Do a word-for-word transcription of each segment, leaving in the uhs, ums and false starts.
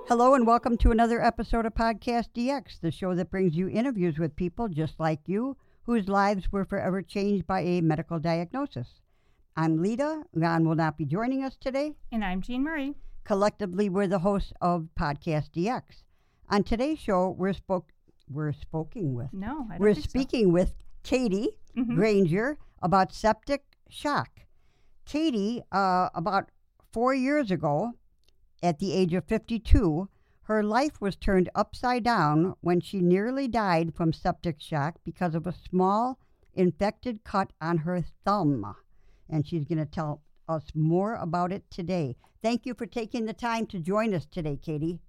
Hello and welcome to another episode of Podcast D X, the show that brings you interviews with people just like you whose lives were forever changed by a medical diagnosis. I'm Lita. Ron will not be joining us today. And I'm Jean Marie. Collectively, we're the hosts of Podcast D X. On today's show, we're spoke we're speaking with. No, I don't We're think speaking so. with Katie Mhm. Granger about septic shock. Katie, uh, about four years ago, at the age of fifty-two, her life was turned upside down when she nearly died from septic shock because of a small infected cut on her thumb. And she's going to tell us more about it today. Thank you for taking the time to join us today, Katie.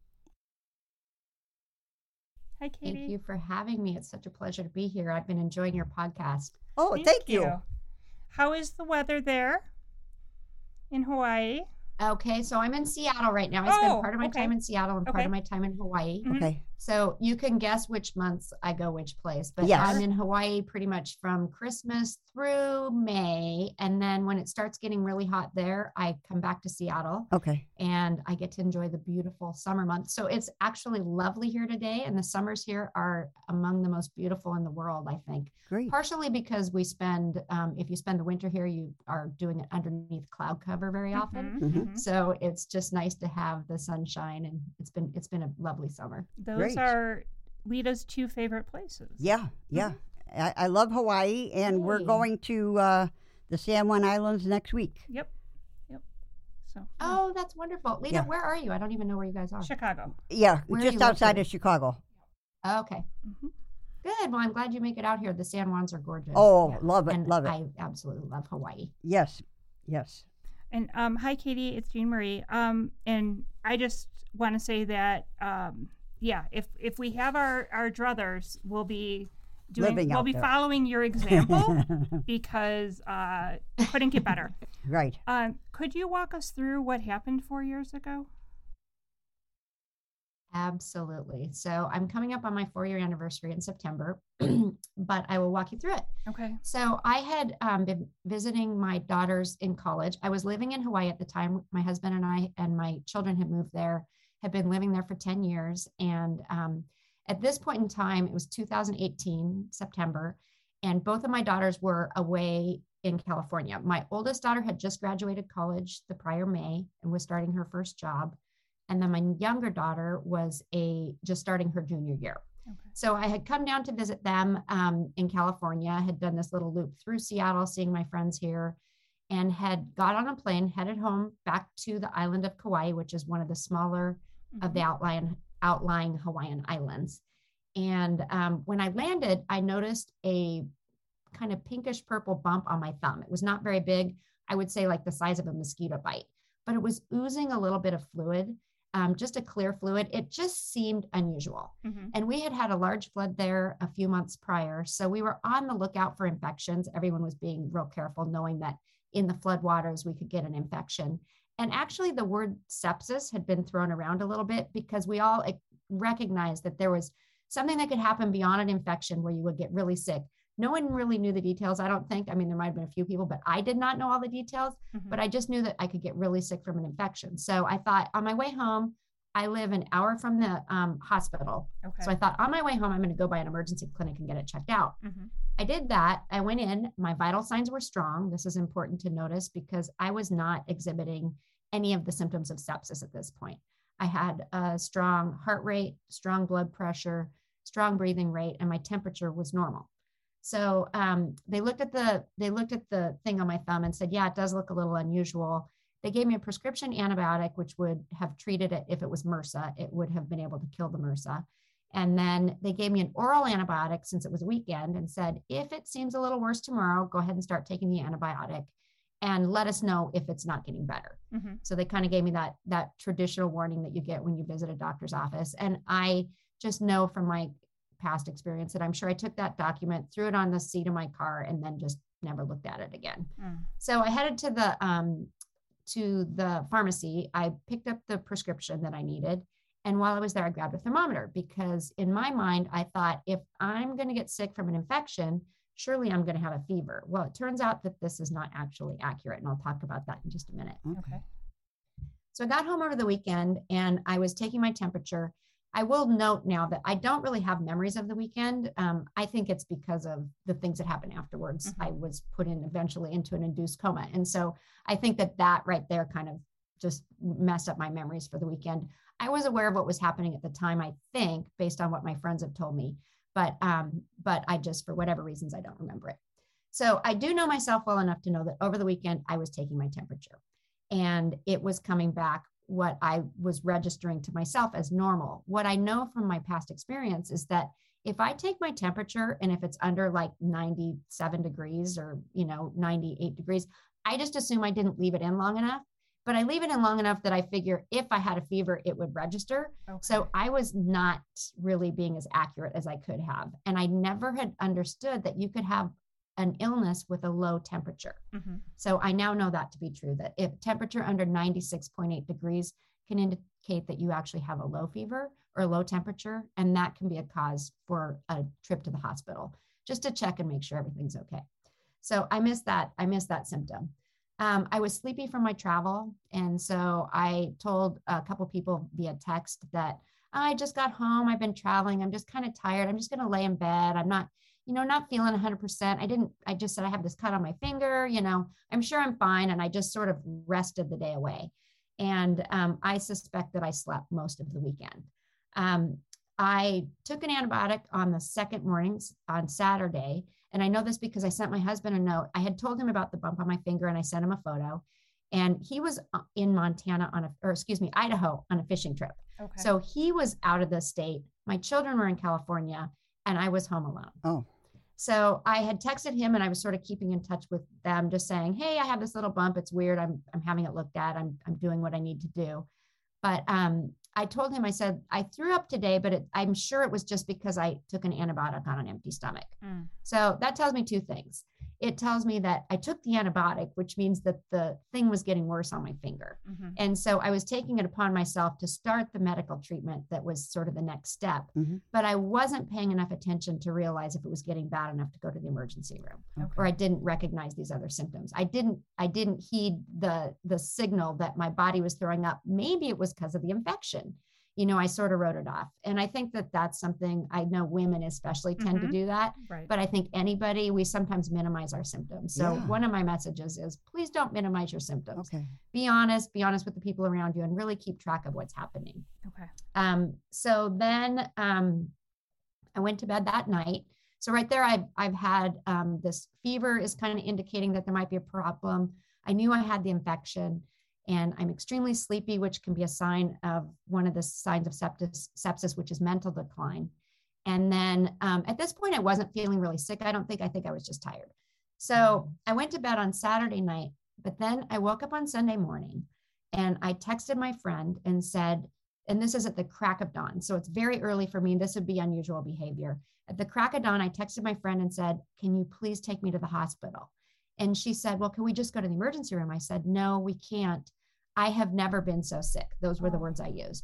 Hi, Katie. Thank you for having me. It's such a pleasure to be here. I've been enjoying your podcast. Oh, thank, you. How is the weather there in Hawaii? Okay, so I'm in Seattle right now. I Oh, spend part of my okay. time in Seattle and part Okay. of my time in Hawaii. Mhm. Okay. So you can guess which months I go which place. But Yes. I'm in Hawaii pretty much from Christmas through May. And then when it starts getting really hot there, I come back to Seattle Okay. and I get to enjoy the beautiful summer months. So it's actually lovely here today. And the summers here are among the most beautiful in the world, I think. Great. Partially because we spend, um, if you spend the winter here, you are doing it underneath cloud cover very often. Mhm, Mhm. mhm. So it's just nice to have the sunshine, and it's been it's been a lovely summer. Those Great. are Lita's two favorite places. Yeah, yeah. I, I love Hawaii, and we're Yay. going to uh, the San Juan Islands next week. Yep. Yep. So, Oh, that's wonderful, Lita. Yeah. Where are you? I don't even know where you guys are. Chicago. Yeah, Where are just you outside located? of Chicago. Okay, hmm good. Well, I'm glad you make it out here. The San Juans are gorgeous. Oh, love it, and love it. I absolutely love Hawaii. Yes, yes. And um, hi, Katie. It's Jean Marie. Um, and I just want to say that, um, yeah, if if we have our our druthers, we'll be doing, Living we'll out be there. following your example because uh, it couldn't get better. Right. Um, could you walk us through what happened four years ago? Absolutely. So I'm coming up on my four year anniversary in September, but I will walk you through it. Okay. So I had um, been visiting my daughters in college. I was living in Hawaii at the time. My husband and I and my children had moved there, had been living there for ten years. And um, at this point in time, it was two thousand eighteen, September, and both of my daughters were away in California. My oldest daughter had just graduated college the prior May and was starting her first job. And then my younger daughter was a just starting her junior year. Okay. So I had come down to visit them um, in California, had done this little loop through Seattle, seeing my friends here, and had got on a plane, headed home back to the island of Kauai, which is one of the smaller of the outlying, outlying Hawaiian islands. And um, when I landed, I noticed a kind of pinkish purple bump on my thumb. It was not very big. I would say like the size of a mosquito bite, but it was oozing a little bit of fluid. Um, just a clear fluid. It just seemed unusual. Mm-hmm. And we had had a large flood there a few months prior. So we were on the lookout for infections. Everyone was being real careful, knowing that in the flood waters, we could get an infection. And actually the word sepsis had been thrown around a little bit because we all recognized that there was something that could happen beyond an infection where you would get really sick. No one really knew the details, I don't think. I mean, there might have been a few people, but I did not know all the details. Mm-hmm. But I just knew that I could get really sick from an infection. So I thought on my way home, I live an hour from the um, hospital. Okay. So I thought on my way home, I'm going to go by an emergency clinic and get it checked out. Mm-hmm. I did that. I went in. My vital signs were strong. This is important to notice because I was not exhibiting any of the symptoms of sepsis at this point. I had a strong heart rate, strong blood pressure, strong breathing rate, and my temperature was normal. So um, they looked at the they looked at the thing on my thumb and said, yeah, it does look a little unusual. They gave me a prescription antibiotic, which would have treated it if it was MRSA. It would have been able to kill the MRSA. And then they gave me an oral antibiotic since it was a weekend and said, if it seems a little worse tomorrow, go ahead and start taking the antibiotic and let us know if it's not getting better. Mm-hmm. So they kind of gave me that, that traditional warning that you get when you visit a doctor's office. And I just know from my past experience that I'm sure I took that document, threw it on the seat of my car, and then just never looked at it again. Mm. So I headed to the um, to the pharmacy. I picked up the prescription that I needed. And while I was there, I grabbed a thermometer because in my mind, I thought if I'm going to get sick from an infection, surely I'm going to have a fever. Well, it turns out that this is not actually accurate. And I'll talk about that in just a minute. Okay. So I got home over the weekend and I was taking my temperature. I will note now that I don't really have memories of the weekend. Um, I think it's because of the things that happened afterwards. Mm-hmm. I was put in eventually into an induced coma. And so I think that that right there kind of just messed up my memories for the weekend. I was aware of what was happening at the time, I think, based on what my friends have told me. But, um, but I just, for whatever reasons, I don't remember it. So I do know myself well enough to know that over the weekend, I was taking my temperature and it was coming back what I was registering to myself as normal. What I know from my past experience is that if I take my temperature and if it's under like ninety-seven degrees or, you know, ninety-eight degrees, I just assume I didn't leave it in long enough, but I leave it in long enough that I figure if I had a fever, it would register. Okay. So I was not really being as accurate as I could have. And I never had understood that you could have an illness with a low temperature. Mm-hmm. So I now know that to be true, that if temperature under ninety-six point eight degrees can indicate that you actually have a low fever or a low temperature, and that can be a cause for a trip to the hospital, just to check and make sure everything's okay. So I missed that. I missed that symptom. Um, I was sleepy from my travel. And so I told a couple people via text that I just got home. I've been traveling. I'm just kind of tired. I'm just going to lay in bed. I'm not, you know, not feeling one hundred percent. I didn't, I just said I have this cut on my finger, you know, I'm sure I'm fine. And I just sort of rested the day away. And um, I suspect that I slept most of the weekend. Um, I took an antibiotic on the second mornings on Saturday. And I know this because I sent my husband a note. I had told him about the bump on my finger and I sent him a photo. And he was in Montana on a, or excuse me, Idaho on a fishing trip. Okay. So he was out of the state. My children were in California and I was home alone. Oh. So I had texted him and I was sort of keeping in touch with them, just saying, hey, I have this little bump. It's weird. I'm, I'm having it looked at. I'm, I'm doing what I need to do. But um, I told him, I said, I threw up today, but it, I'm sure it was just because I took an antibiotic on an empty stomach. Mm. So that tells me two things. It tells me that I took the antibiotic, which means that the thing was getting worse on my finger. Mm-hmm. And so I was taking it upon myself to start the medical treatment that was sort of the next step. Mm-hmm. But I wasn't paying enough attention to realize if it was getting bad enough to go to the emergency room, okay. or I didn't recognize these other symptoms. I didn't, I didn't heed the, the signal that my body was throwing up. Maybe it was because of the infection. You know, I sort of wrote it off. And I think that that's something I know women especially tend mm-hmm. to do that. Right. But I think anybody, we sometimes minimize our symptoms. So yeah. one of my messages is please don't minimize your symptoms. Okay. Be honest, be honest with the people around you and really keep track of what's happening. Okay. Um, so then um, I went to bed that night. So right there, I've, I've had um, this fever is kind of indicating that there might be a problem. I knew I had the infection. And I'm extremely sleepy, which can be a sign of one of the signs of sepsis, sepsis, which is mental decline. And then um, at this point, I wasn't feeling really sick. I don't think, I think I was just tired. So I went to bed on Saturday night, but then I woke up on Sunday morning and I texted my friend and said, and this is at the crack of dawn. So it's very early for me. This would be unusual behavior. At the crack of dawn, I texted my friend and said, can you please take me to the hospital? And she said, well, can we just go to the emergency room? I said, no, we can't. I have never been so sick. Those were the words I used.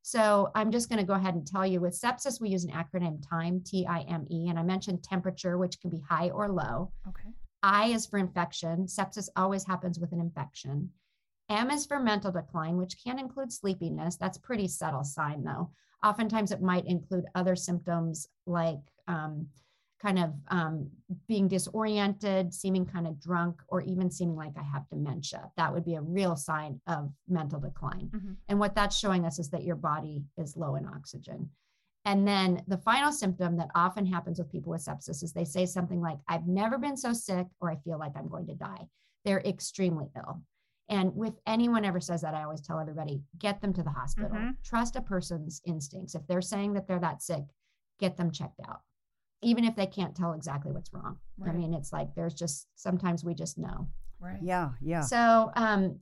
So I'm just going to go ahead and tell you with sepsis, we use an acronym TIME, T I M E. And I mentioned temperature, which can be high or low. Okay. I is for infection. Sepsis always happens with an infection. M is for mental decline, which can include sleepiness. That's a pretty subtle sign though. Oftentimes it might include other symptoms like um, kind of um, being disoriented, seeming kind of drunk, or even seeming like I have dementia. That would be a real sign of mental decline. Mm-hmm. And what that's showing us is that your body is low in oxygen. And then the final symptom that often happens with people with sepsis is they say something like, I've never been so sick, or I feel like I'm going to die. They're extremely ill. And with anyone ever says that, I always tell everybody, get them to the hospital. Mm-hmm. Trust a person's instincts. If they're saying that they're that sick, get them checked out. Even if they can't tell exactly what's wrong. Right. I mean, it's like, there's just, sometimes we just know. Right. Yeah. Yeah. So um,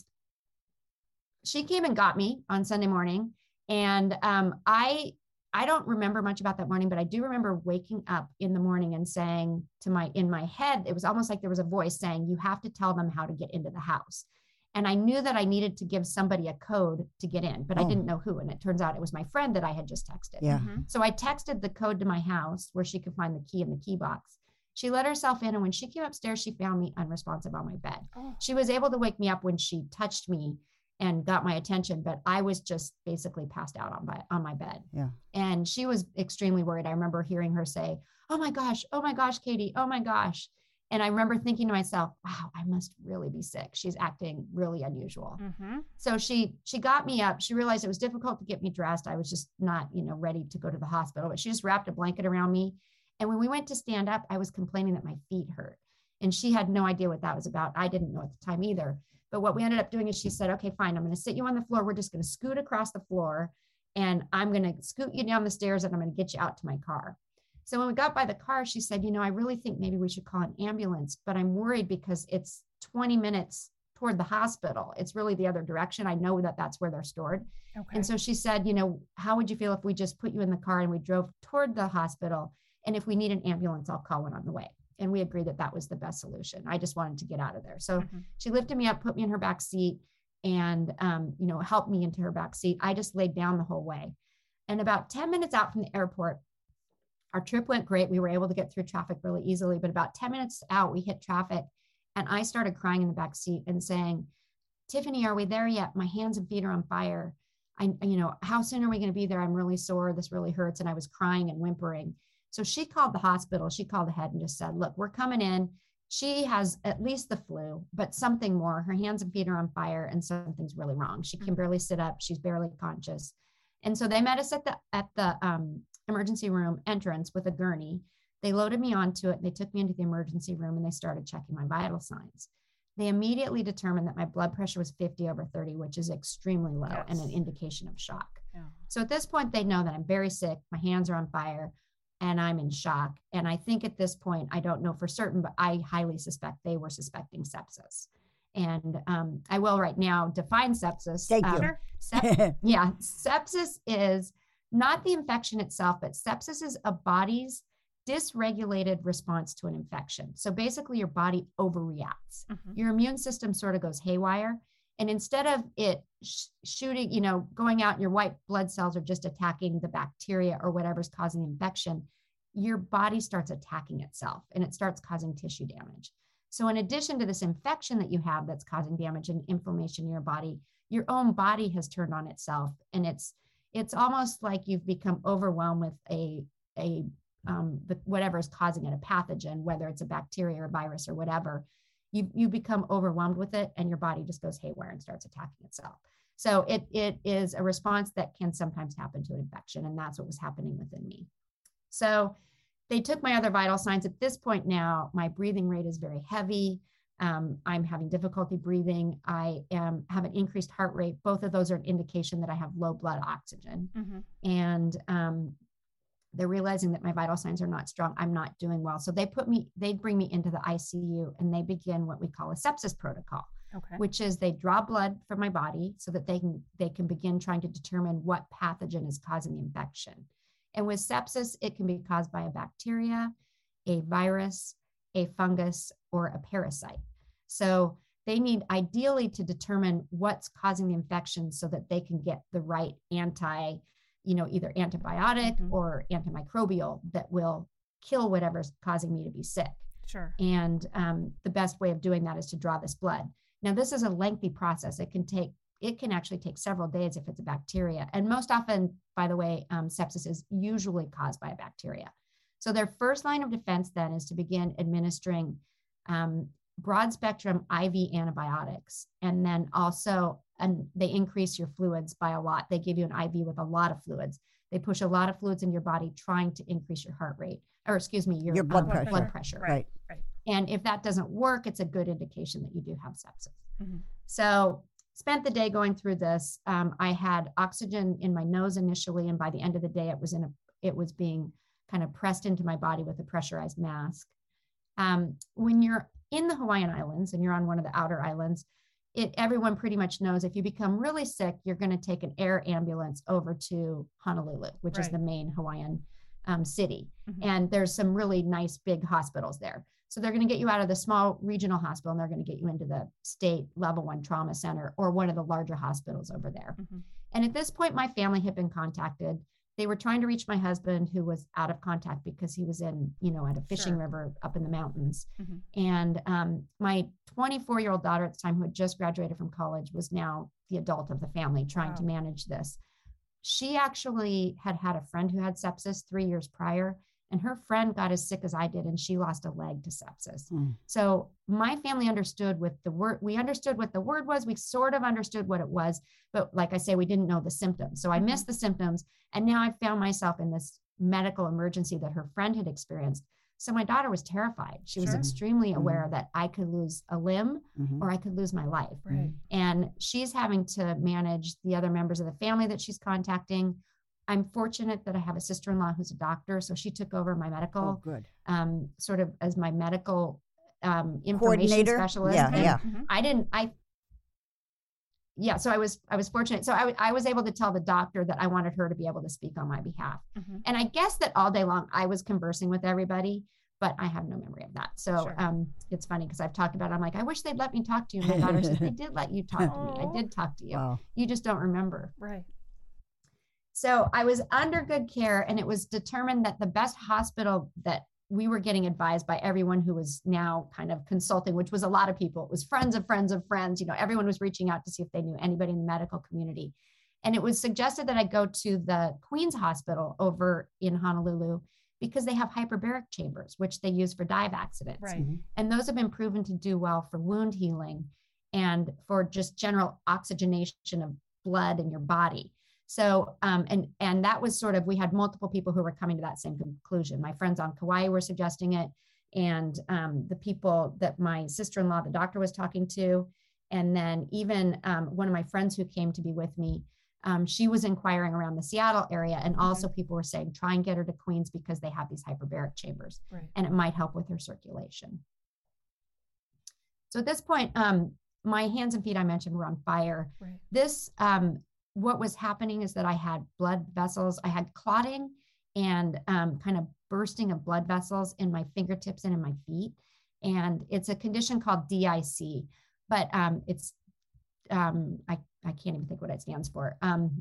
she came and got me on Sunday morning. And um, I, I don't remember much about that morning, but I do remember waking up in the morning and saying to my, in my head, it was almost like there was a voice saying, you have to tell them how to get into the house. And I knew that I needed to give somebody a code to get in, but oh. I didn't know who. And it turns out it was my friend that I had just texted. Yeah. Mm-hmm. So I texted the code to my house where she could find the key in the key box. She let herself in. And when she came upstairs, she found me unresponsive on my bed. Oh. She was able to wake me up when she touched me and got my attention, but I was just basically passed out on my, on my bed. Yeah. And she was extremely worried. I remember hearing her say, "Oh my gosh, oh my gosh, Katie, oh my gosh." And I remember thinking to myself, wow, I must really be sick. She's acting really unusual. Mm-hmm. So she, she got me up. She realized it was difficult to get me dressed. I was just not, you know, ready to go to the hospital, but she just wrapped a blanket around me. And when we went to stand up, I was complaining that my feet hurt. And she had no idea what that was about. I didn't know at the time either. But what we ended up doing is she said, "Okay, fine. I'm going to sit you on the floor. We're just going to scoot across the floor, and I'm going to scoot you down the stairs, and I'm going to get you out to my car." So when we got by the car, she said, "You know, I really think maybe we should call an ambulance, but I'm worried because it's twenty minutes toward the hospital. It's really the other direction. I know that that's where they're stored." Okay. And so she said, "You know, how would you feel if we just put you in the car and we drove toward the hospital? And if we need an ambulance, I'll call one on the way." And we agreed that that was the best solution. I just wanted to get out of there. So Mm-hmm. she lifted me up, put me in her back seat, and, um, you know, helped me into her back seat. I just laid down the whole way. And about ten minutes out from the airport, our trip went great. We were able to get through traffic really easily, but about ten minutes out, we hit traffic, and I started crying in the back seat and saying, "Tiffany, are we there yet? My hands and feet are on fire. I, you know, how soon are we going to be there? I'm really sore. This really hurts." And I was crying and whimpering. So she called the hospital. She called ahead and just said, "Look, we're coming in. She has at least the flu, but something more. Her hands and feet are on fire, and something's really wrong. She can barely sit up. She's barely conscious." And so they met us at the at the um, emergency room entrance with a gurney. They loaded me onto it. They took me into the emergency room, and they started checking my vital signs. They immediately determined that my blood pressure was fifty over thirty, which is extremely low Yes. and an indication of shock. Yeah. So at this point, they know that I'm very sick. My hands are on fire, and I'm in shock. And I think at this point, I don't know for certain, but I highly suspect they were suspecting sepsis. And um, I will right now define sepsis. Thank you. Um, Sure. sep- yeah, sepsis is not the infection itself, but sepsis is a body's dysregulated response to an infection. So basically, your body overreacts. Mhm. Your immune system sort of goes haywire. And instead of it sh- shooting, you know, going out, your white blood cells are just attacking the bacteria or whatever's causing the infection, your body starts attacking itself and it starts causing tissue damage. So in addition to this infection that you have that's causing damage and inflammation in your body, your own body has turned on itself. And it's it's almost like you've become overwhelmed with a, a um, the, whatever is causing it, a pathogen, whether it's a bacteria or a virus or whatever. You, you become overwhelmed with it, and your body just goes haywire and starts attacking itself. So it, it is a response that can sometimes happen to an infection, and that's what was happening within me. So they took my other vital signs. At this point now, my breathing rate is very heavy. Um, I'm having difficulty breathing. I am have an increased heart rate. Both of those are an indication that I have low blood oxygen. Mm-hmm. And um, they're realizing that my vital signs are not strong. I'm not doing well. So they put me, they bring me into the I C U, and they begin what we call a sepsis protocol, Okay. which is they draw blood from my body so that they can, they can begin trying to determine what pathogen is causing the infection. And with sepsis, it can be caused by a bacteria, a virus, a fungus, or a parasite. So they need ideally to determine what's causing the infection so that they can get the right anti you know, either antibiotic Mhm. or antimicrobial that will kill whatever's causing me to be sick. Sure. And um, the best way of doing that is to draw this blood. Now, this is a lengthy process. It can take, it can actually take several days if it's a bacteria. And most often, by the way, um, sepsis is usually caused by a bacteria. So their first line of defense then is to begin administering um, broad spectrum I V antibiotics. And then also, and they increase your fluids by a lot. They give you an I V with a lot of fluids. They push a lot of fluids in your body trying to increase your heart rate, or excuse me, your, Your blood um, pressure. blood pressure. Right. Right. And if that doesn't work, it's a good indication that you do have sepsis. Mhm. So spent the day going through this. Um, I had oxygen in my nose initially, and by the end of the day, it was in a, it was being kind of pressed into my body with a pressurized mask. Um, when you're in the Hawaiian Islands and you're on one of the outer islands, it, everyone pretty much knows if you become really sick, you're going to take an air ambulance over to Honolulu, which is Right. the main Hawaiian um, city. Mhm. And there's some really nice big hospitals there. So they're going to get you out of the small regional hospital, and they're going to get you into the state level one trauma center or one of the larger hospitals over there. Mhm. And at this point, my family had been contacted. they were trying to reach my husband, who was out of contact because he was in, you know, at a fishing Sure. river up in the mountains. Mhm. And um, my twenty-four year old daughter at the time, who had just graduated from college, was now the adult of the family trying Wow. to manage this. She actually had had a friend who had sepsis three years prior, and her friend got as sick as I did, and she lost a leg to sepsis. Mm. So my family understood what the word, we understood what the word was. We sort of understood what it was, but like I say, we didn't know the symptoms. So I Mhm. missed the symptoms. And now I found myself in this medical emergency that her friend had experienced. So my daughter was terrified. She was Sure. extremely Mhm. aware that I could lose a limb Mhm. or I could lose my life. Right. And she's having to manage the other members of the family that she's contacting. I'm fortunate that I have a sister-in-law who's a doctor, so she took over my Oh, medical, good. um, sort of as my medical um, information Coordinator? specialist. Yeah, And yeah. Mhm. I didn't, I, yeah, so I was, I was fortunate. So I, w- I was able to tell the doctor that I wanted her to be able to speak on my behalf. Mhm. And I guess that all day long I was conversing with everybody, but I have no memory of that. So Sure. um, it's funny because I've talked about it. I'm like, I wish they'd let me talk to you. My daughter says, they did let you talk to me. I Aw. did talk to you. Wow. You just don't remember. Right. So I was under good care, and it was determined that the best hospital that we were getting advised by everyone who was now kind of consulting, which was a lot of people. It was friends of friends of friends. You know, everyone was reaching out to see if they knew anybody in the medical community. And it was suggested that I go to the Queen's Hospital over in Honolulu because they have hyperbaric chambers, which they use for dive accidents. Right. Mhm. And those have been proven to do well for wound healing and for just general oxygenation of blood in your body. So, um, and, and that was sort of, we had multiple people who were coming to that same conclusion. My friends on Kauai were suggesting it. And um, the people that my sister-in-law, the doctor, was talking to. And then even um, one of my friends who came to be with me, um, she was inquiring around the Seattle area. And also people were saying, try and get her to Queens because they have these hyperbaric chambers Right. and it might help with her circulation. So at this point, um, my hands and feet, I mentioned, were on fire. Right. This, um, what was happening is that I had blood vessels, I had clotting and um, kind of bursting of blood vessels in my fingertips and in my feet. And it's a condition called D I C, but um, it's, um, I, I can't even think what it stands for. Um,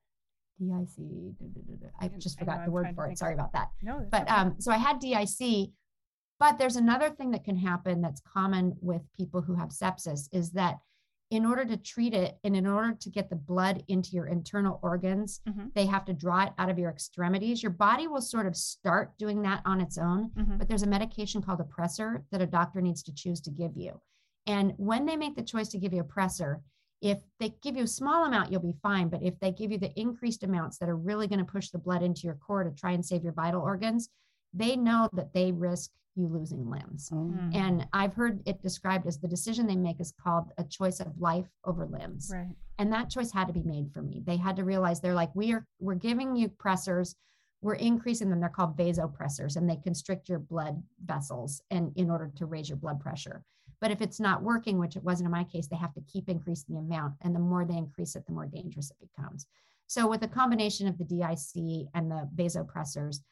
D I C, I just I know, forgot the I'm word trying to for it. think Sorry of- about that. No. that's But okay. um, so I had D I C, but there's another thing that can happen that's common with people who have sepsis is that in order to treat it and in order to get the blood into your internal organs, Mhm. they have to draw it out of your extremities. Your body will sort of start doing that on its own, Mhm. but there's a medication called a pressor that a doctor needs to choose to give you. And when they make the choice to give you a pressor, if they give you a small amount, you'll be fine. But if they give you the increased amounts that are really going to push the blood into your core to try and save your vital organs, they know that they risk you losing limbs. Oh. Mm. And I've heard it described as the decision they make is called a choice of life over limbs. Right. And that choice had to be made for me. They had to realize they're like, we are, we're giving you pressors, we're increasing them. They're called vasopressors, and they constrict your blood vessels and in order to raise your blood pressure. But if it's not working, which it wasn't in my case, they have to keep increasing the amount. And the more they increase it, the more dangerous it becomes. So with a combination of the D I C and the vasopressors,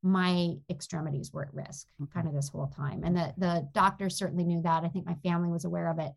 my extremities were at risk Okay. kind of this whole time. And the, the doctors certainly knew that. I think my family was aware of it.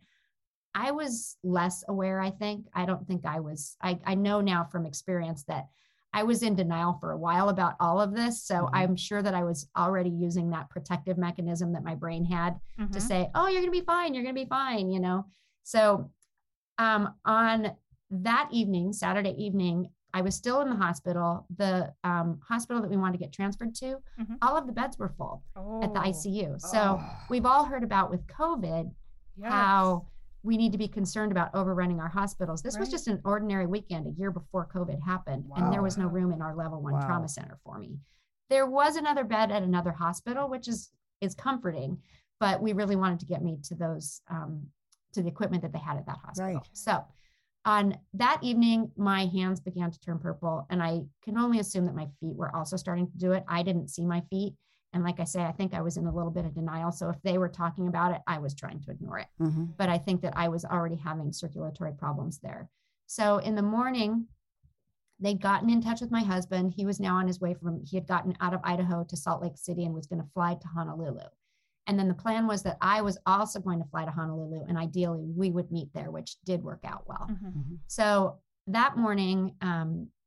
I was less aware, I think. I don't think I was, I, I know now from experience that I was in denial for a while about all of this. So Mhm. I'm sure that I was already using that protective mechanism that my brain had to Mhm. say, oh, you're going to be fine. You're going to be fine, you know? So um, on that evening, Saturday evening, I was still in the hospital. The um, hospital that we wanted to get transferred to, Mhm. all of the beds were full at the Oh, I C U. So Oh. we've all heard about with COVID, yes. how we need to be concerned about overrunning our hospitals. This was Right. just an ordinary weekend a year before COVID happened, and there Wow. was no Wow. room in our level one Wow. trauma center for me. There was another bed at another hospital, which is is comforting, but we really wanted to get me to those um, to the equipment that they had at that hospital. Right. So on that evening, my hands began to turn purple, and I can only assume that my feet were also starting to do it. I didn't see my feet. And like I say, I think I was in a little bit of denial. So if they were talking about it, I was trying to ignore it. Mhm. But I think that I was already having circulatory problems there. So in the morning, they'd gotten in touch with my husband. He was now on his way from, he had gotten out of Idaho to Salt Lake City and was going to fly to Honolulu. And then the plan was that I was also going to fly to Honolulu, and ideally we would meet there, which did work out well. Mhm. Mhm. So that morning, um,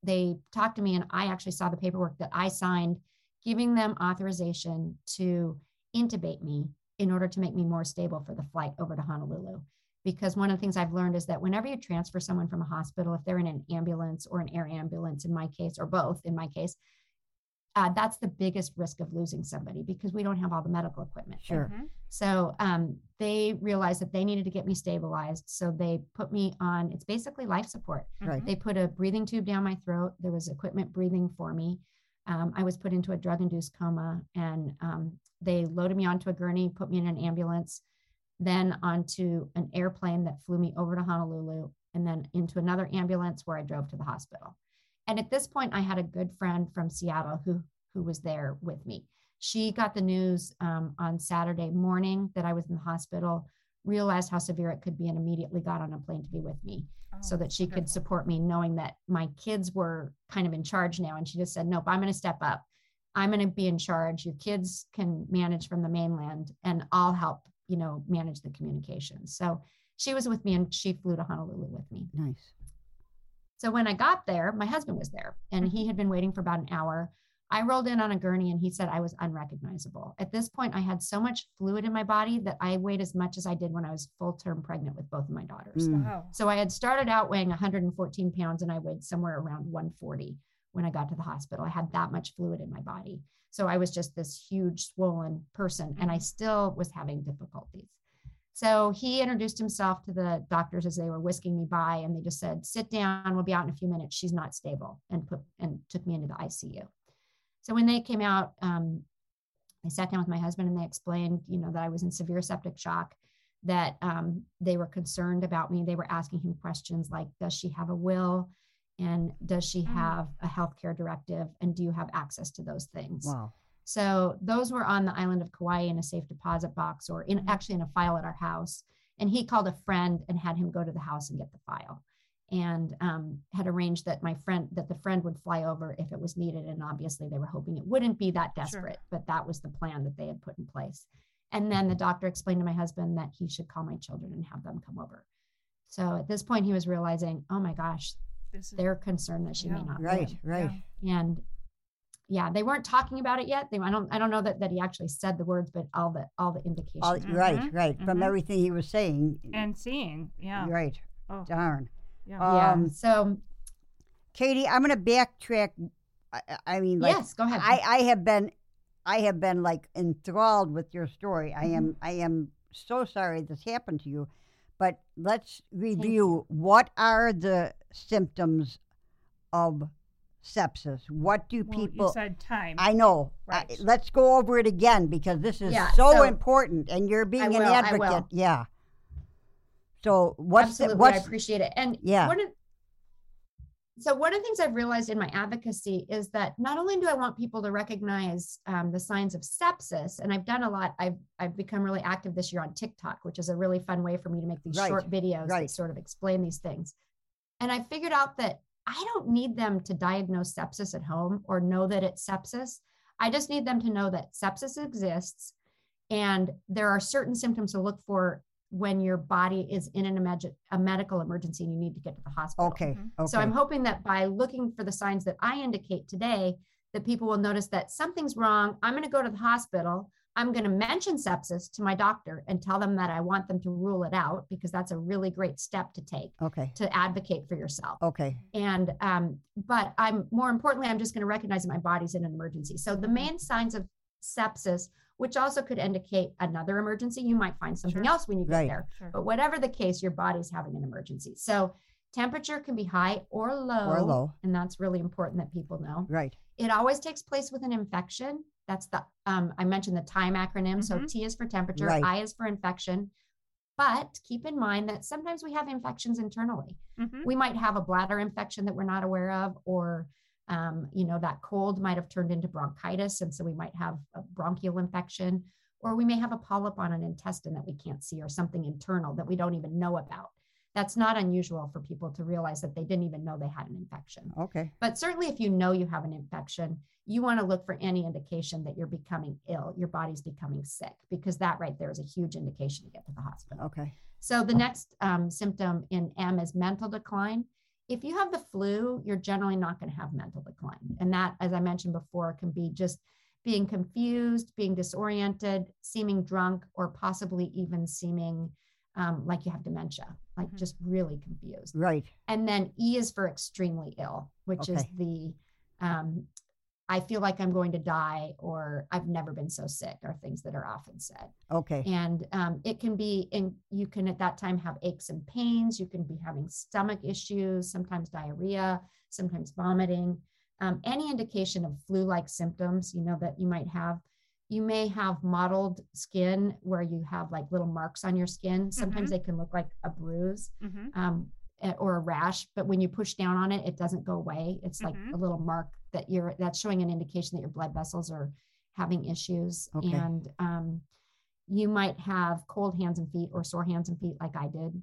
they talked to me, and I actually saw the paperwork that I signed, giving them authorization to intubate me in order to make me more stable for the flight over to Honolulu. Because one of the things I've learned is that whenever you transfer someone from a hospital, if they're in an ambulance or an air ambulance, in my case, or both in my case, uh, that's the biggest risk of losing somebody, because we don't have all the medical equipment. Sure. Mm-hmm. So um, they realized that they needed to get me stabilized. So they put me on, it's basically life support. Right. They put a breathing tube down my throat. There was equipment breathing for me. Um, I was put into a drug-induced coma, and um, they loaded me onto a gurney, put me in an ambulance, then onto an airplane that flew me over to Honolulu, and then into another ambulance where I drove to the hospital. And at this point, I had a good friend from Seattle who, who was there with me. She got the news um, on Saturday morning that I was in the hospital, realized how severe it could be, and immediately got on a plane to be with me Oh, so that she wonderful. could support me, knowing that my kids were kind of in charge now. And she just said, nope, I'm going to step up. I'm going to be in charge. Your kids can manage from the mainland, and I'll help, you know, manage the communication. So she was with me, and she flew to Honolulu with me. Nice. So when I got there, my husband was there, and he had been waiting for about an hour. I rolled in on a gurney, and he said I was unrecognizable. At this point, I had so much fluid in my body that I weighed as much as I did when I was full term pregnant with both of my daughters. Mm. Wow. So I had started out weighing one hundred fourteen pounds, and I weighed somewhere around one forty when I got to the hospital. I had that much fluid in my body. So I was just this huge swollen person, and I still was having difficulties. So he introduced himself to the doctors as they were whisking me by, and they just said, sit down, we'll be out in a few minutes. She's not stable, and put and took me into the I C U. So when they came out, um, I sat down with my husband, and they explained, you know, that I was in severe septic shock, that um, they were concerned about me. They were asking him questions like, does she have a will? And does she have a healthcare directive? And do you have access to those things? Wow. So those were on the island of Kauai in a safe deposit box, or in actually in a file at our house. And he called a friend and had him go to the house and get the file, and um, had arranged that my friend, that the friend would fly over if it was needed. And obviously they were hoping it wouldn't be that desperate, Sure. but that was the plan that they had put in place. And then the doctor explained to my husband that he should call my children and have them come over. So at this point he was realizing, oh my gosh, This is they're concerned that she Yeah. may not Right. live. Right. Yeah. And yeah, they weren't talking about it yet. They, I don't, I don't know that, that he actually said the words, but all the, all the indications. All, were- Right. Mhm, Right. From mhm. everything he was saying. and seeing. Yeah. Right. Oh, Darn. yeah. yeah. Um, So Katie, I'm going to backtrack. I, I mean, like, yes, go ahead. I, I have been, I have been like enthralled with your story. I Mm-hmm. am, I am so sorry this happened to you, but let's review what are the symptoms of sepsis? What do Well, people? you said time. I know. Right. I, let's go over it again because this is Yeah, so, so- important, and you're being I an will, I advocate. will. Yeah. So what's the, Absolutely, I what's appreciate it. And Yeah. one of, so one of the things I've realized in my advocacy is that not only do I want people to recognize um, the signs of sepsis, and I've done a lot, I've I've become really active this year on TikTok, which is a really fun way for me to make these Right, short videos right. that sort of explain these things. And I figured out that I don't need them to diagnose sepsis at home or know that it's sepsis. I just need them to know that sepsis exists, and there are certain symptoms to look for when your body is in an emerg- a medical emergency and you need to get to the hospital. okay? Mhm. Okay. So I'm hoping that by looking for the signs that I indicate today, that people will notice that something's wrong. I'm going to go to the hospital. I'm going to mention sepsis to my doctor and tell them that I want them to rule it out, because that's a really great step to take okay. to advocate for yourself. Okay. And, um, but I'm more importantly, I'm just going to recognize that my body's in an emergency. So the main signs of sepsis, which also could indicate another emergency, you might find something Sure. else when you get Right. there. Sure. But whatever the case, your body's having an emergency. So temperature can be high or low. Or low. And that's really important that people know. Right. It always takes place with an infection. That's the, um, I mentioned the TIME acronym. So Mhm. T is for temperature, Right. I is for infection. But keep in mind that sometimes we have infections internally. Mhm. We might have a bladder infection that we're not aware of, or um, you know, that cold might have turned into bronchitis, and so we might have a bronchial infection, or we may have a polyp on an intestine that we can't see, or something internal that we don't even know about. That's not unusual for people to realize that they didn't even know they had an infection. Okay. But certainly if you know you have an infection, you want to look for any indication that you're becoming ill, your body's becoming sick, because that right there is a huge indication to get to the hospital. Okay. So the next um, symptom in M is mental decline. if you have the flu, you're generally not going to have mental decline. And that, as I mentioned before, can be just being confused, being disoriented, seeming drunk, or possibly even seeming um, like you have dementia, like Mhm. just really confused. Right. And then E is for extremely ill, which is Okay. the um, I feel like I'm going to die, or I've never been so sick, are things that are often said. Okay. And um, it can be, and you can at that time have aches and pains. You can be having stomach issues, sometimes diarrhea, sometimes vomiting. Um, any indication of flu-like symptoms, you know, that you might have. You may have mottled skin where you have like little marks on your skin. Sometimes Mhm. they can look like a bruise. Mhm. Um, eh, or a rash, but when you push down on it, it doesn't go away. It's like Mhm. a little mark that you're, that's showing an indication that your blood vessels are having issues. Okay. And um, you might have cold hands and feet, or sore hands and feet like I did,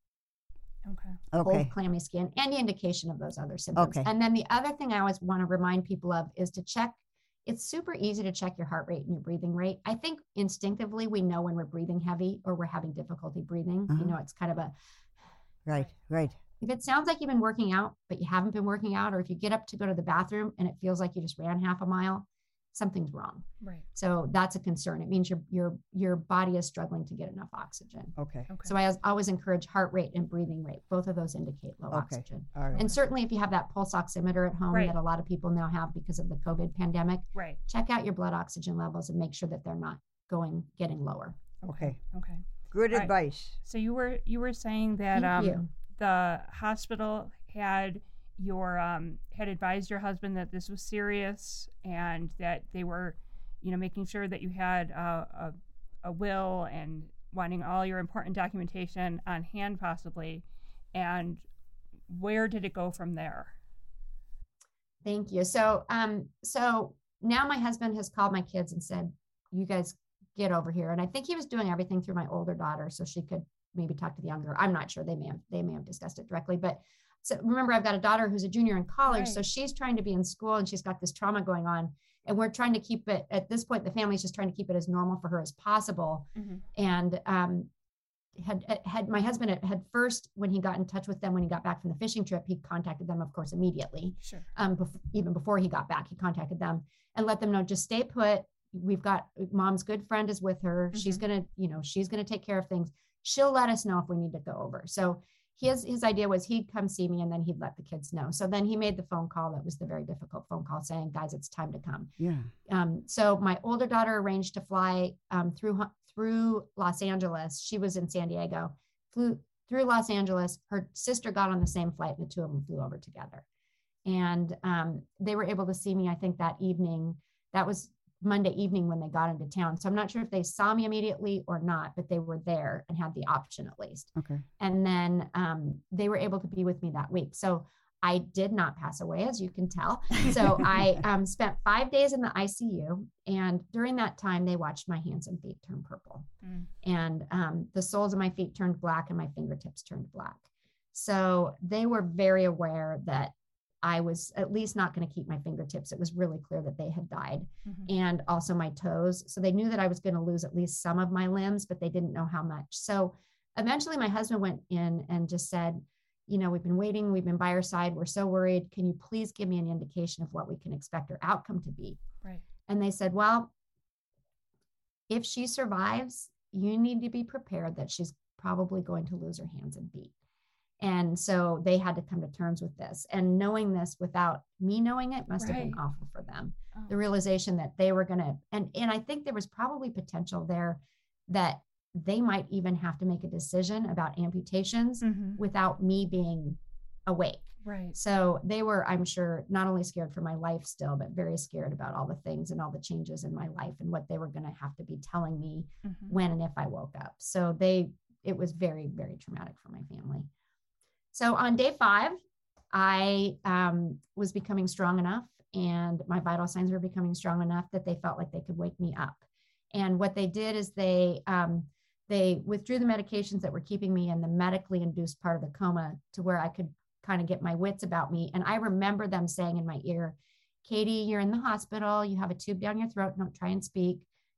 Okay. cold, Okay. clammy skin, any indication of those other symptoms. Okay. And then the other thing I always want to remind people of is to check. It's super easy to check your heart rate and your breathing rate. I think instinctively we know when we're breathing heavy or we're having difficulty breathing. Uh-huh. You know, it's kind of a, Right. Right. if it sounds like you've been working out, but you haven't been working out, or if you get up to go to the bathroom and it feels like you just ran half a mile, something's wrong. Right. So that's a concern. It means your your your body is struggling to get enough oxygen. Okay. Okay. So I as- always encourage heart rate and breathing rate. Both of those indicate low Okay. oxygen. All right. And certainly if you have that pulse oximeter at home Right. that a lot of people now have because of the COVID pandemic, Right. check out your blood oxygen levels and make sure that they're not going getting lower. Okay. Okay. Good All right. advice. So you were you were saying that Thank um you. the hospital had your um had advised your husband that this was serious, and that they were, you know, making sure that you had uh, a a will and wanting all your important documentation on hand, possibly. And where did it go from there? Thank you. So, um, so now my husband has called my kids and said, "You guys get over here." And I think he was doing everything through my older daughter, so she could maybe talk to the younger. I'm not sure. They may have they may have discussed it directly, but so remember, I've got a daughter who's a junior in college, so Right. she's trying to be in school and she's got this trauma going on, and we're trying to keep it at this point. The family's just trying to keep it as normal for her as possible. Mm-hmm. And um, had had my husband had, had first, when he got in touch with them when he got back from the fishing trip, he contacted them, of course, immediately. Sure. Um, bef- even before he got back, he contacted them and let them know, just stay put. We've got mom's good friend is with her. She's Mhm. gonna, you know, she's gonna take care of things. She'll let us know if we need to go over. So his his idea was he'd come see me and then he'd let the kids know. So then he made the phone call. That was the very difficult phone call saying, "Guys, it's time to come." Yeah. Um, so my older daughter arranged to fly um, through through Los Angeles. She was in San Diego, flew through Los Angeles. Her sister got on the same flight, and the two of them flew over together. And um, they were able to see me, I think, that evening. That was Monday evening when they got into town. So I'm not sure if they saw me immediately or not, but they were there and had the option at least. Okay. And then um, they were able to be with me that week. So I did not pass away, as you can tell. So I um, spent five days in the I C U. And during that time, they watched my hands and feet turn purple. Mm. And um, the soles of my feet turned black and my fingertips turned black. So they were very aware that I was at least not going to keep my fingertips. It was really clear that they had died. Mhm. And also my toes. So they knew that I was going to lose at least some of my limbs, but they didn't know how much. So eventually my husband went in and just said, you know, we've been waiting, we've been by your side, we're so worried. Can you please give me an indication of what we can expect our outcome to be? Right. And they said, well, if she survives, you need to be prepared that she's probably going to lose her hands and feet. And so they had to come to terms with this. And knowing this without me knowing it must have been Right. awful for them. Oh. The realization that they were going to, and, and I think there was probably potential there that they might even have to make a decision about amputations Mhm. without me being awake. Right. So they were, I'm sure, not only scared for my life still, but very scared about all the things and all the changes in my life and what they were going to have to be telling me Mhm. when and if I woke up. So they, it was very, very traumatic for my family. So on day five, I um, was becoming strong enough and my vital signs were becoming strong enough that they felt like they could wake me up. And what they did is they, um, they withdrew the medications that were keeping me in the medically induced part of the coma to where I could kind of get my wits about me. And I remember them saying in my ear, "Katie, you're in the hospital. You have a tube down your throat. Don't try and speak.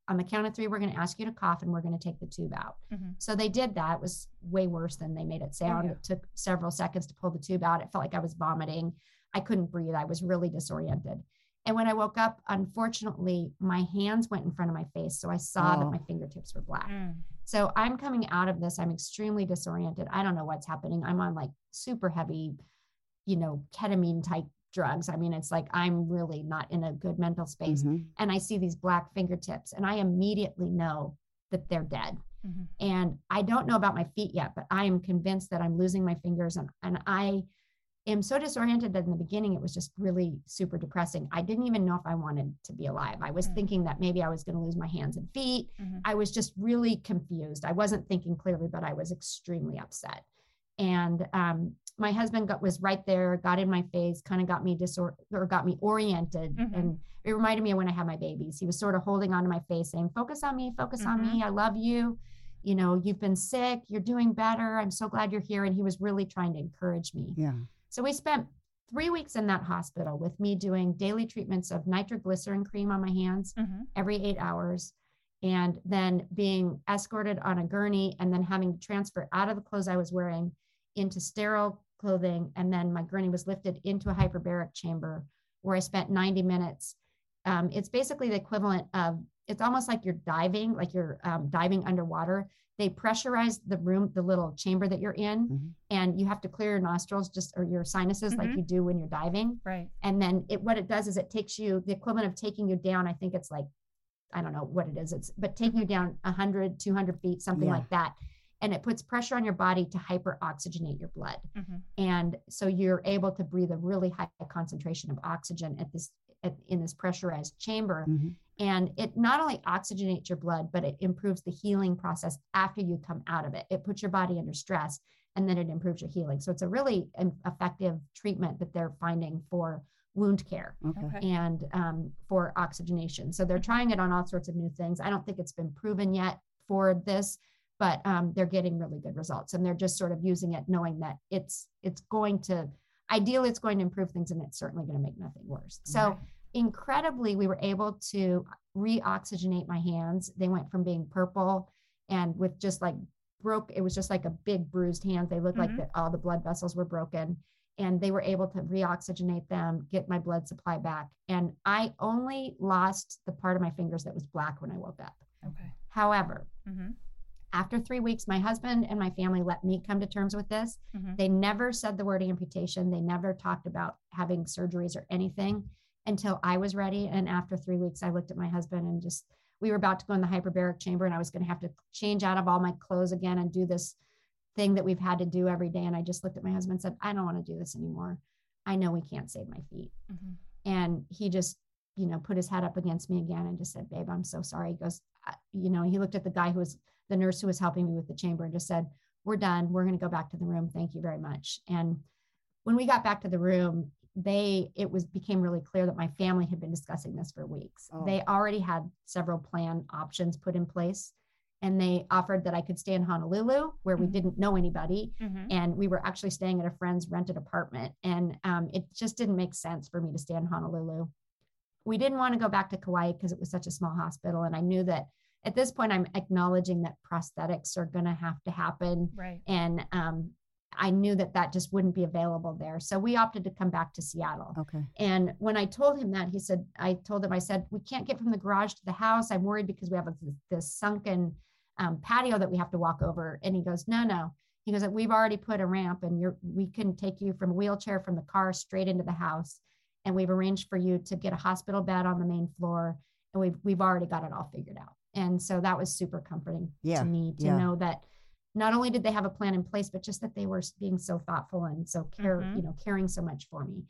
on the count of three, we're going to ask you to cough and we're going to take the tube out. Mm-hmm. So they did that. It was way worse than they made it sound. Oh, yeah. It took several seconds to pull the tube out. It felt like I was vomiting. I couldn't breathe. I was really disoriented. And when I woke up, unfortunately, my hands went in front of my face. So I saw Oh. that my fingertips were black. Mm. So I'm coming out of this. I'm extremely disoriented. I don't know what's happening. I'm on like super heavy, you know, ketamine type drugs. I mean, it's like I'm really not in a good mental space. Mhm. And I see these black fingertips and I immediately know that they're dead. Mm-hmm. And I don't know about my feet yet, but I am convinced that I'm losing my fingers. And, and I am so disoriented that in the beginning, it was just really super depressing. I didn't even know if I wanted to be alive. I was Mm. thinking that maybe I was going to lose my hands and feet. Mm-hmm. I was just really confused. I wasn't thinking clearly, but I was extremely upset. And um, my husband got, was right there, got in my face, kind of got me disor- or got me oriented. Mhm. And it reminded me of when I had my babies. He was sort of holding onto my face saying, focus on me, focus on me. I love you. You know, you've been sick. You're doing better. I'm so glad you're here. And he was really trying to encourage me. Yeah. So we spent three weeks in that hospital with me doing daily treatments of nitroglycerin cream on my hands Mm-hmm. every eight hours. And then being escorted on a gurney and then having to transfer out of the clothes I was wearing into sterile clothing. And then my gurney was lifted into a hyperbaric chamber where I spent ninety minutes. Um, it's basically the equivalent of, it's almost like you're diving, like you're um, diving underwater. They pressurize the room, the little chamber that you're in, Mhm. and you have to clear your nostrils just, or your sinuses like Mhm. you do when you're diving. Right. And then it, what it does is it takes you, the equivalent of taking you down, I think it's like, I don't know what it is, it's, but taking you down one hundred, two hundred feet, something Yeah. like that. And it puts pressure on your body to hyperoxygenate your blood. Mm-hmm. And so you're able to breathe a really high concentration of oxygen at this, at, in this pressurized chamber. Mhm. And it not only oxygenates your blood, but it improves the healing process after you come out of it. It puts your body under stress and then it improves your healing. So it's a really um, effective treatment that they're finding for wound care Okay. Okay. and um, for oxygenation. So they're trying it on all sorts of new things. I don't think it's been proven yet for this, but um, they're getting really good results. And they're just sort of using it knowing that it's it's going to, ideally it's going to improve things and it's certainly going to make nothing worse. So Right. incredibly, we were able to re-oxygenate my hands. They went from being purple and with just like broke, it was just like a big bruised hand. They looked Mhm. like the, all the blood vessels were broken. And they were able to re-oxygenate them, get my blood supply back. And I only lost the part of my fingers that was black when I woke up. Okay. However, Mm-hmm. after three weeks, my husband and my family let me come to terms with this. Mhm. They never said the word amputation. They never talked about having surgeries or anything until I was ready. And after three weeks, I looked at my husband and just, we were about to go in the hyperbaric chamber and I was going to have to change out of all my clothes again and do this thing that we've had to do every day. And I just looked at my husband and said, I don't want to do this anymore. I know we can't save my feet. Mm-hmm. And he just, you know, put his head up against me again and just said, babe, I'm so sorry. He goes, I, you know, he looked at the guy who was the nurse who was helping me with the chamber and just said, we're done. We're going to go back to the room. Thank you very much. And when we got back to the room, they, it was became really clear that my family had been discussing this for weeks. Oh. They already had several plan options put in place. And they offered that I could stay in Honolulu where we Mhm. didn't know anybody. Mm-hmm. And we were actually staying at a friend's rented apartment. And um, it just didn't make sense for me to stay in Honolulu. We didn't want to go back to Kauai because it was such a small hospital. And I knew that at this point, I'm acknowledging that prosthetics are going to have to happen. Right. And um, I knew that that just wouldn't be available there. So we opted to come back to Seattle. Okay. And when I told him that, he said, I told him, I said, we can't get from the garage to the house. I'm worried because we have a, this sunken um, patio that we have to walk over. And he goes, no, no. He goes, we've already put a ramp and you're, we can take you from a wheelchair from the car straight into the house. And we've arranged for you to get a hospital bed on the main floor. And we've, we've already got it all figured out. And so that was super comforting Yeah, to me to yeah. know that not only did they have a plan in place, but just that they were being so thoughtful and so care, Mhm. you know, caring so much for me.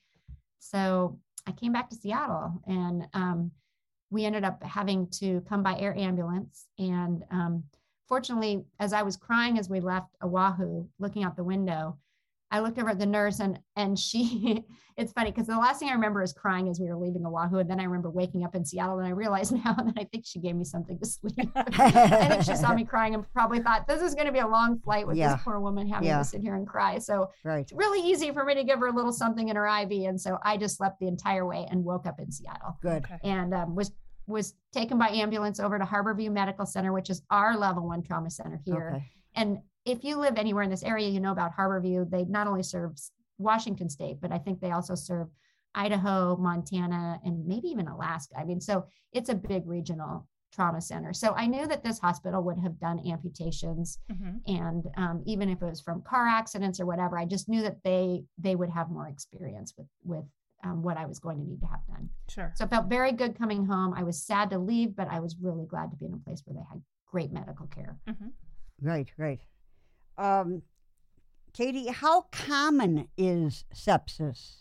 So I came back to Seattle and um, we ended up having to come by air ambulance. And um, fortunately, as I was crying as we left Oahu, looking out the window, I looked over at the nurse and and she, it's funny because the last thing I remember is crying as we were leaving Oahu. And then I remember waking up in Seattle and I realized now that I think she gave me something to sleep. I think she saw me crying and probably thought this is going to be a long flight with Yeah. this poor woman having Yeah. to sit here and cry. So Right. it's really easy for me to give her a little something in her I V. And so I just slept the entire way and woke up in Seattle Good. Okay. and um, was was taken by ambulance over to Harborview Medical Center, which is our level one trauma center here. Okay. And if you live anywhere in this area, you know about Harborview. They not only serve Washington State, but I think they also serve Idaho, Montana, and maybe even Alaska. I mean, so it's a big regional trauma center. So I knew that this hospital would have done amputations, Mm-hmm. and um, even if it was from car accidents or whatever, I just knew that they they would have more experience with with um, what I was going to need to have done. Sure. So it felt very good coming home. I was sad to leave, but I was really glad to be in a place where they had great medical care. Mm-hmm. Right, right. Um, Katie, how common is sepsis?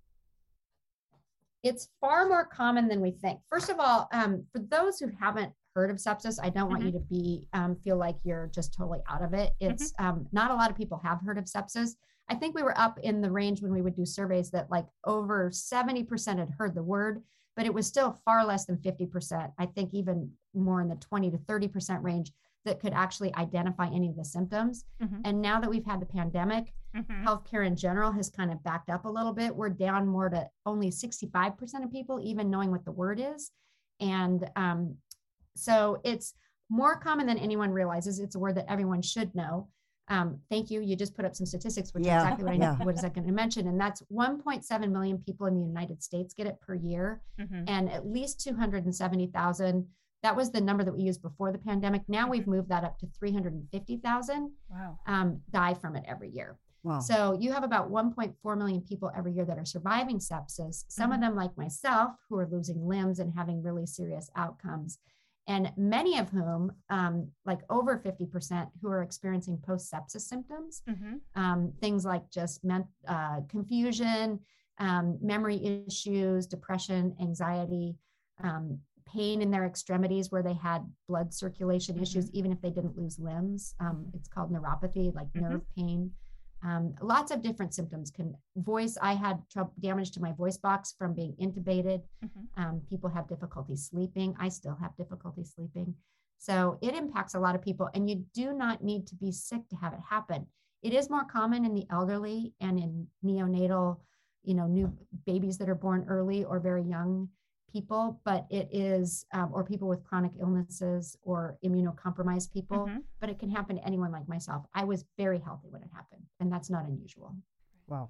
It's far more common than we think. First of all, um, for those who haven't heard of sepsis, I don't want Mhm. you to be um, feel like you're just totally out of it. It's um, not a lot of people have heard of sepsis. I think we were up in the range when we would do surveys that like over seventy percent had heard the word, but it was still far less than fifty percent. I think even more in the twenty to thirty percent range that could actually identify any of the symptoms. Mhm. And now that we've had the pandemic, Mm-hmm. healthcare in general has kind of backed up a little bit. We're down more to only sixty-five percent of people even knowing what the word is. And um, so it's more common than anyone realizes. It's a word that everyone should know. Um, thank you. You just put up some statistics, which Yeah, is exactly what I yeah. know, what is I going to mention. And that's one point seven million people in the United States get it per year, Mm-hmm. and at least two hundred seventy thousand. That was the number that we used before the pandemic. Now we've moved that up to three hundred fifty thousand Wow. um, die from it every year. Wow. So you have about one point four million people every year that are surviving sepsis. Some Mhm. of them, like myself, who are losing limbs and having really serious outcomes. And many of whom, um, like over fifty percent, who are experiencing post-sepsis symptoms, Mm-hmm. um, things like just men- uh, confusion, um, memory issues, depression, anxiety, um, pain in their extremities where they had blood circulation issues, even if they didn't lose limbs. Um, it's called neuropathy, like Mhm. nerve pain. Um, lots of different symptoms can voice. I had trouble, damage to my voice box from being intubated. Mhm. Um, people have difficulty sleeping. I still have difficulty sleeping. So it impacts a lot of people, and you do not need to be sick to have it happen. It is more common in the elderly and in neonatal, you know, new babies that are born early or very young people, but it is, um, or people with chronic illnesses or immunocompromised people, Mhm. but it can happen to anyone like myself. I was very healthy when it happened, and that's not unusual. Wow.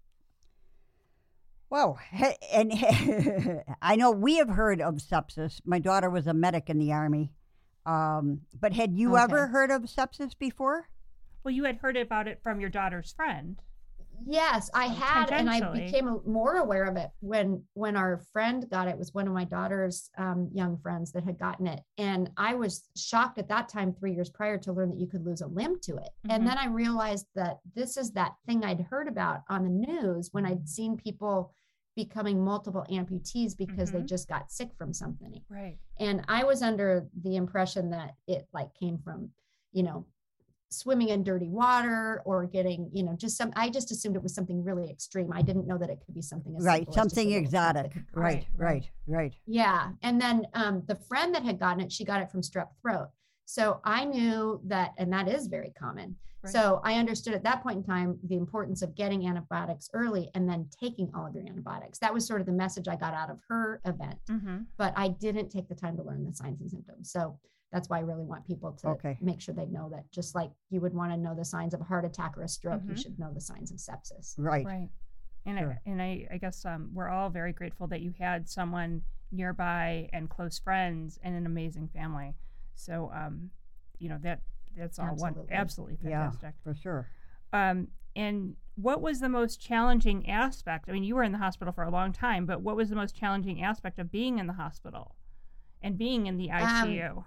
Wow. He- And I know we have heard of sepsis. My daughter was a medic in the Army. Um, but had you Okay. ever heard of sepsis before? Well, you had heard about it from your daughter's friend. Yes, I had, and I Tangentially. became more aware of it when when our friend got it. Was one of my daughter's um, young friends that had gotten it, and I was shocked at that time, three years prior, to learn that you could lose a limb to it. Mhm. And then I realized that this is that thing I'd heard about on the news when I'd seen people becoming multiple amputees because they Mhm. just got sick from something. Right. And I was under the impression that it like came from, you know, swimming in dirty water or getting, you know, just some, I just assumed it was something really extreme. I didn't know that it could be something as Right. simple as just a Something little cut that exotic. could cause- Right, Right, right, right. Yeah. And then um, the friend that had gotten it, she got it from strep throat. So I knew that, and that is very common. Right. So I understood at that point in time the importance of getting antibiotics early and then taking all of your antibiotics. That was sort of the message I got out of her event, Mm-hmm. but I didn't take the time to learn the signs and symptoms. So that's why I really want people to Okay. make sure they know that, just like you would want to know the signs of a heart attack or a stroke, you Mhm. should know the signs of sepsis. Right. Right. And Sure. I, and I, I guess um, we're all very grateful that you had someone nearby and close friends and an amazing family. So, um, you know, that that's all one Absolutely. absolutely Yeah. fantastic. For sure. Um, and what was the most challenging aspect? I mean, you were in the hospital for a long time, but what was the most challenging aspect of being in the hospital and being in the I C U?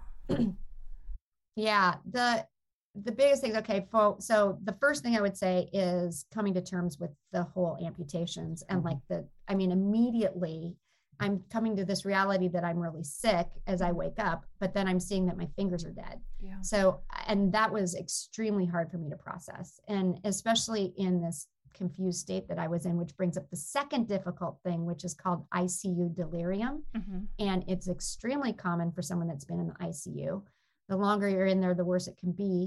Yeah, the the biggest things. Okay, fo- so the first thing I would say is coming to terms with the whole amputations and Mhm. like the. I mean, immediately I'm coming to this reality that I'm really sick as I wake up, but then I'm seeing that my fingers are dead. Yeah. So, and that was extremely hard for me to process, and especially in this confused state that I was in, which brings up the second difficult thing, which is called I C U delirium. Mm-hmm. And it's extremely common for someone that's been in the I C U. The longer you're in there, the worse it can be.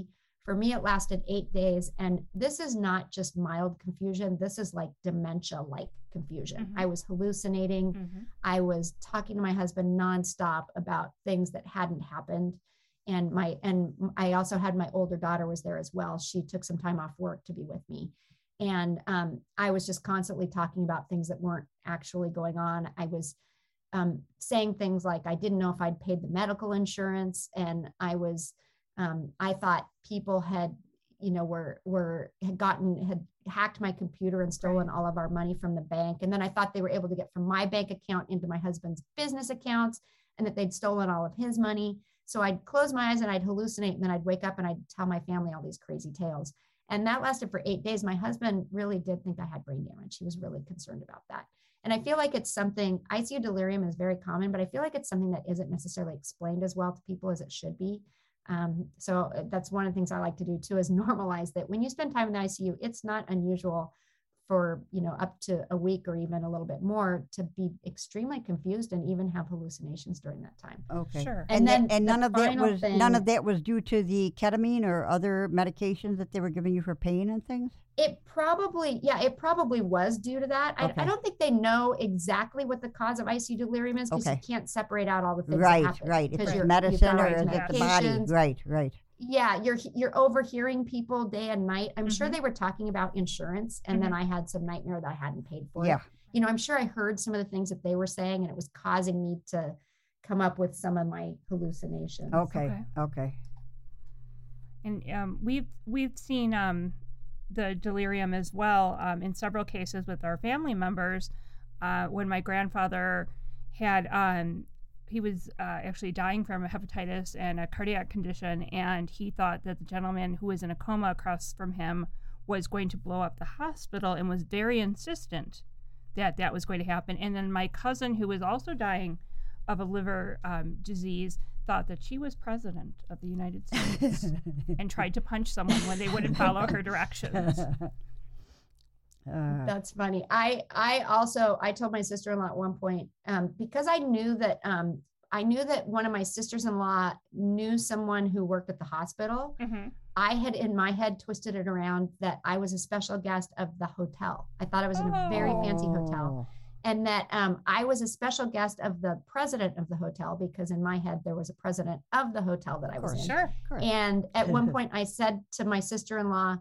For me, it lasted eight days. And this is not just mild confusion. This is like dementia-like confusion. Mm-hmm. I was hallucinating. Mm-hmm. I was talking to my husband nonstop about things that hadn't happened. And my, and I also had my older daughter was there as well. She took some time off work to be with me. And um, I was just constantly talking about things that weren't actually going on. I was um, saying things like, I didn't know if I'd paid the medical insurance. And I was, um, I thought people had, you know, were, were, had gotten, had hacked my computer and stolen Right. all of our money from the bank. And then I thought they were able to get from my bank account into my husband's business accounts and that they'd stolen all of his money. So I'd close my eyes and I'd hallucinate, and then I'd wake up and I'd tell my family all these crazy tales. And that lasted for eight days. My husband really did think I had brain damage. He was really concerned about that. And I feel like it's something, I C U delirium is very common, but I feel like it's something that isn't necessarily explained as well to people as it should be. Um, so that's one of the things I like to do too, is normalize that when you spend time in the I C U, it's not unusual for, you know, up to a week or even a little bit more to be extremely confused and even have hallucinations during that time. Okay. Sure. And, And then then and the none of that final was thing- none of that was due to the ketamine or other medications that they were giving you for pain and things. It probably, yeah, it probably was due to that. I, Okay. I don't think they know exactly what the cause of I C U delirium is, because Okay. you can't separate out all the things Right, that happen. right. If because it's you're- you've medicine got or all is these it the body? medications. Right, right. Yeah, you're you're overhearing people day and night. I'm sure Mhm. they were talking about insurance, and then I had some nightmare that I hadn't paid for. Yeah. It. You know, I'm sure I heard some of the things that they were saying, and it was causing me to come up with some of my hallucinations. Okay, Okay. okay. And um, we've we've seen um, the delirium as well um, in several cases with our family members. Uh, when my grandfather had, um, he was uh, actually dying from a hepatitis and a cardiac condition, and he thought that the gentleman who was in a coma across from him was going to blow up the hospital, and was very insistent that that was going to happen. And then my cousin, who was also dying of a liver um, disease, thought that she was president of the United States and tried to punch someone when they wouldn't follow her directions. Uh, That's funny. I I also I told my sister-in-law at one point, um, because I knew that um, I knew that one of my sisters-in-law knew someone who worked at the hospital. Mm-hmm. I had in my head twisted it around that I was a special guest of the hotel. I thought I was in a very fancy hotel, and that um, I was a special guest of the president of the hotel, because in my head there was a president of the hotel that I was course. in. Sure. Of course. And at one point I said to my sister-in-law,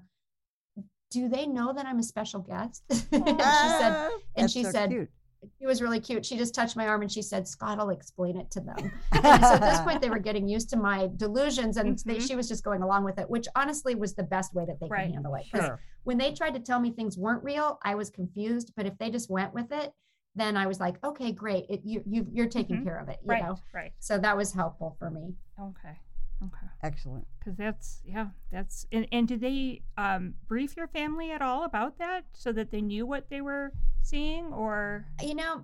do they know that I'm a special guest? and she said, Ah, and that's she so said, cute. it was really cute. She just touched my arm and she said, Scott, I'll explain it to them. And so at this point, they were getting used to my delusions, and they, Mhm. she was just going along with it, which honestly was the best way that they Right. could handle it. 'Cause Sure. when they tried to tell me things weren't real, I was confused. But if they just went with it, then I was like, okay, great. It, you, you, you're taking Mhm. care of it, you Right. know? Right. So that was helpful for me. Okay. Okay. Excellent. Because that's yeah, that's and, and did they um, brief your family at all about that so that they knew what they were seeing, or You know,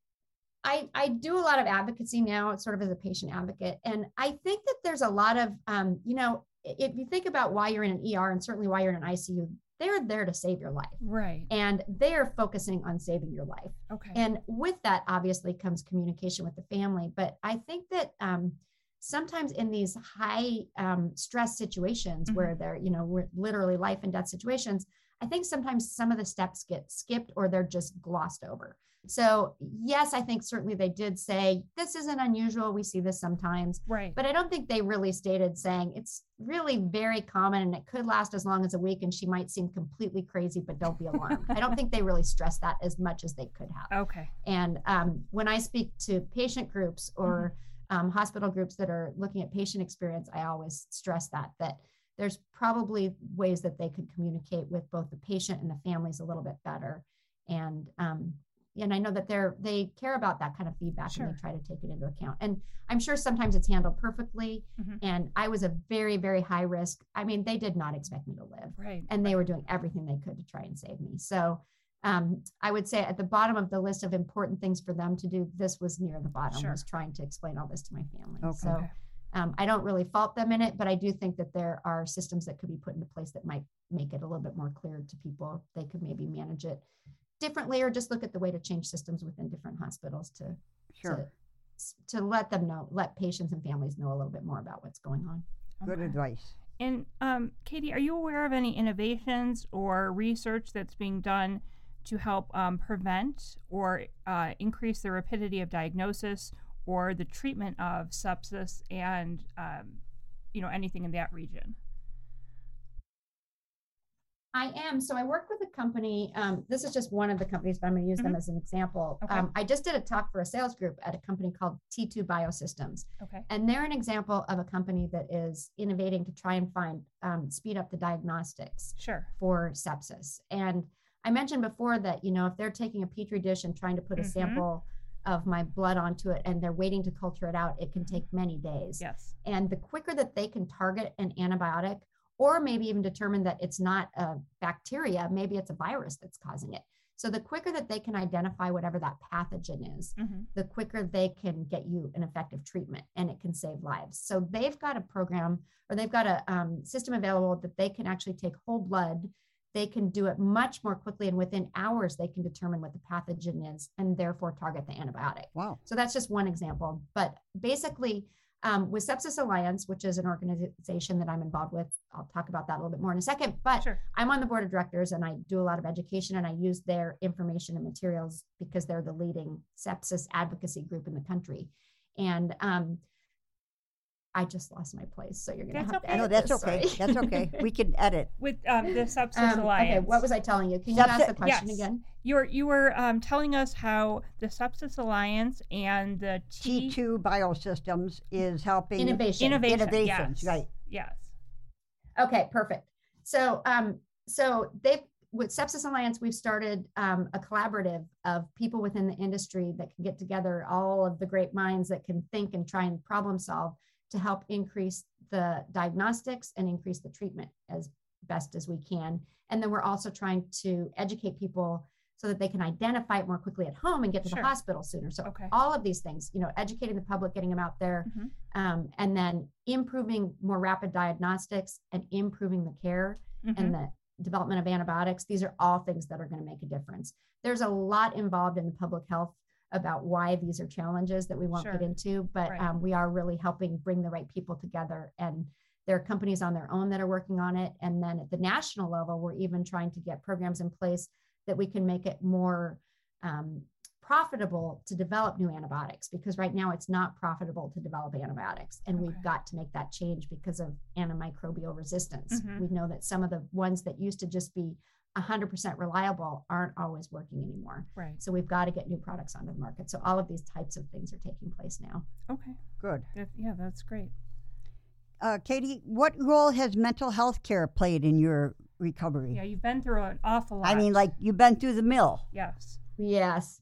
I, I do a lot of advocacy now, sort of as a patient advocate. And I think that there's a lot of, um, you know, if you think about why you're in an E R and certainly why you're in an I C U, they're there to save your life. right? And they're focusing on saving your life. Okay. And with that, obviously, comes communication with the family. But I think that um, sometimes in these high um, stress situations Mhm. where they're, you know, we're literally life and death situations, I think sometimes some of the steps get skipped or they're just glossed over. So yes, I think certainly they did say, this isn't unusual. We see this sometimes. right. But I don't think they really stated saying it's really very common and it could last as long as a week and she might seem completely crazy, but don't be alarmed. I don't think they really stressed that as much as they could have. Okay. And um, when I speak to patient groups or um, hospital groups that are looking at patient experience, I always stress that, that there's probably ways that they could communicate with both the patient and the families a little bit better. And um, and I know that they're they care about that kind of feedback and Sure. they try to take it into account. And I'm sure sometimes it's handled perfectly. Mhm. And I was a very, very high risk. I mean, they did not expect me to live. Right. And they were doing everything they could to try and save me. So um, I would say at the bottom of the list of important things for them to do, this was near the bottom, Sure. was trying to explain all this to my family. Okay. So Okay. um, I don't really fault them in it, but I do think that there are systems that could be put into place that might make it a little bit more clear to people. They could maybe manage it differently or just look at the way to change systems within different hospitals to, Sure. to, to let them know, let patients and families know a little bit more about what's going on. Good Okay. advice. And um, Katie, are you aware of any innovations or research that's being done to help um, prevent or uh, increase the rapidity of diagnosis or the treatment of sepsis and um, you know, anything in that region? I am. So I work with a company. Um, this is just one of the companies, but I'm going to use mm-hmm. them as an example. Okay. Um, I just did a talk for a sales group at a company called T two Biosystems. Okay. And they're an example of a company that is innovating to try and find, um, speed up the diagnostics sure. for sepsis. And I mentioned before that, you know, if they're taking a Petri dish and trying to put a mm-hmm. sample of my blood onto it and they're waiting to culture it out, it can take many days. Yes. And the quicker that they can target an antibiotic, or maybe even determine that it's not a bacteria, maybe it's a virus that's causing it. So the quicker that they can identify whatever that pathogen is, mm-hmm. the quicker they can get you an effective treatment and it can save lives. So they've got a program or they've got a um, system available that they can actually take whole blood. They can do it much more quickly, and within hours, they can determine what the pathogen is and therefore target the antibiotic. Wow. So that's just one example. But basically, Um, with Sepsis Alliance, which is an organization that I'm involved with, I'll talk about that a little bit more in a second, but sure. I'm on the board of directors and I do a lot of education and I use their information and materials because they're the leading sepsis advocacy group in the country. And um, I just lost my place, so you're going to have okay. to edit No, that's this, okay. That's okay. We can edit. With um, the Sepsis um, Alliance. Okay, what was I telling you? Can Sepsi- you ask the question yes. again? You were you were um, telling us how the Sepsis Alliance and the T- T two Biosystems is helping innovation. Innovation. Innovations, yes. right? Yes. Okay, perfect. So, um, so they've with Sepsis Alliance, we've started um, a collaborative of people within the industry that can get together, all of the great minds that can think and try and problem solve to help increase the diagnostics and increase the treatment as best as we can. And then we're also trying to educate people so that they can identify it more quickly at home and get to sure. the hospital sooner. So okay. all of these things, you know, educating the public, getting them out there, mm-hmm. um, and then improving more rapid diagnostics and improving the care mm-hmm. and the development of antibiotics. These are all things that are going to make a difference. There's a lot involved in the public health about why these are challenges that we won't sure. get into, but right. um, we are really helping bring the right people together. And there are companies on their own that are working on it. And then at the national level, we're even trying to get programs in place that we can make it more um, profitable to develop new antibiotics, because right now it's not profitable to develop antibiotics. And okay. we've got to make that change because of antimicrobial resistance. Mm-hmm. We know that some of the ones that used to just be one hundred percent reliable aren't always working anymore. Right. So we've got to get new products onto the market. So all of these types of things are taking place now. Okay. Good. That, yeah, that's great. Uh, Katie, what role has mental health care played in your recovery? Yeah, you've been through an awful lot. I mean, like you've been through the mill. Yes. Yes.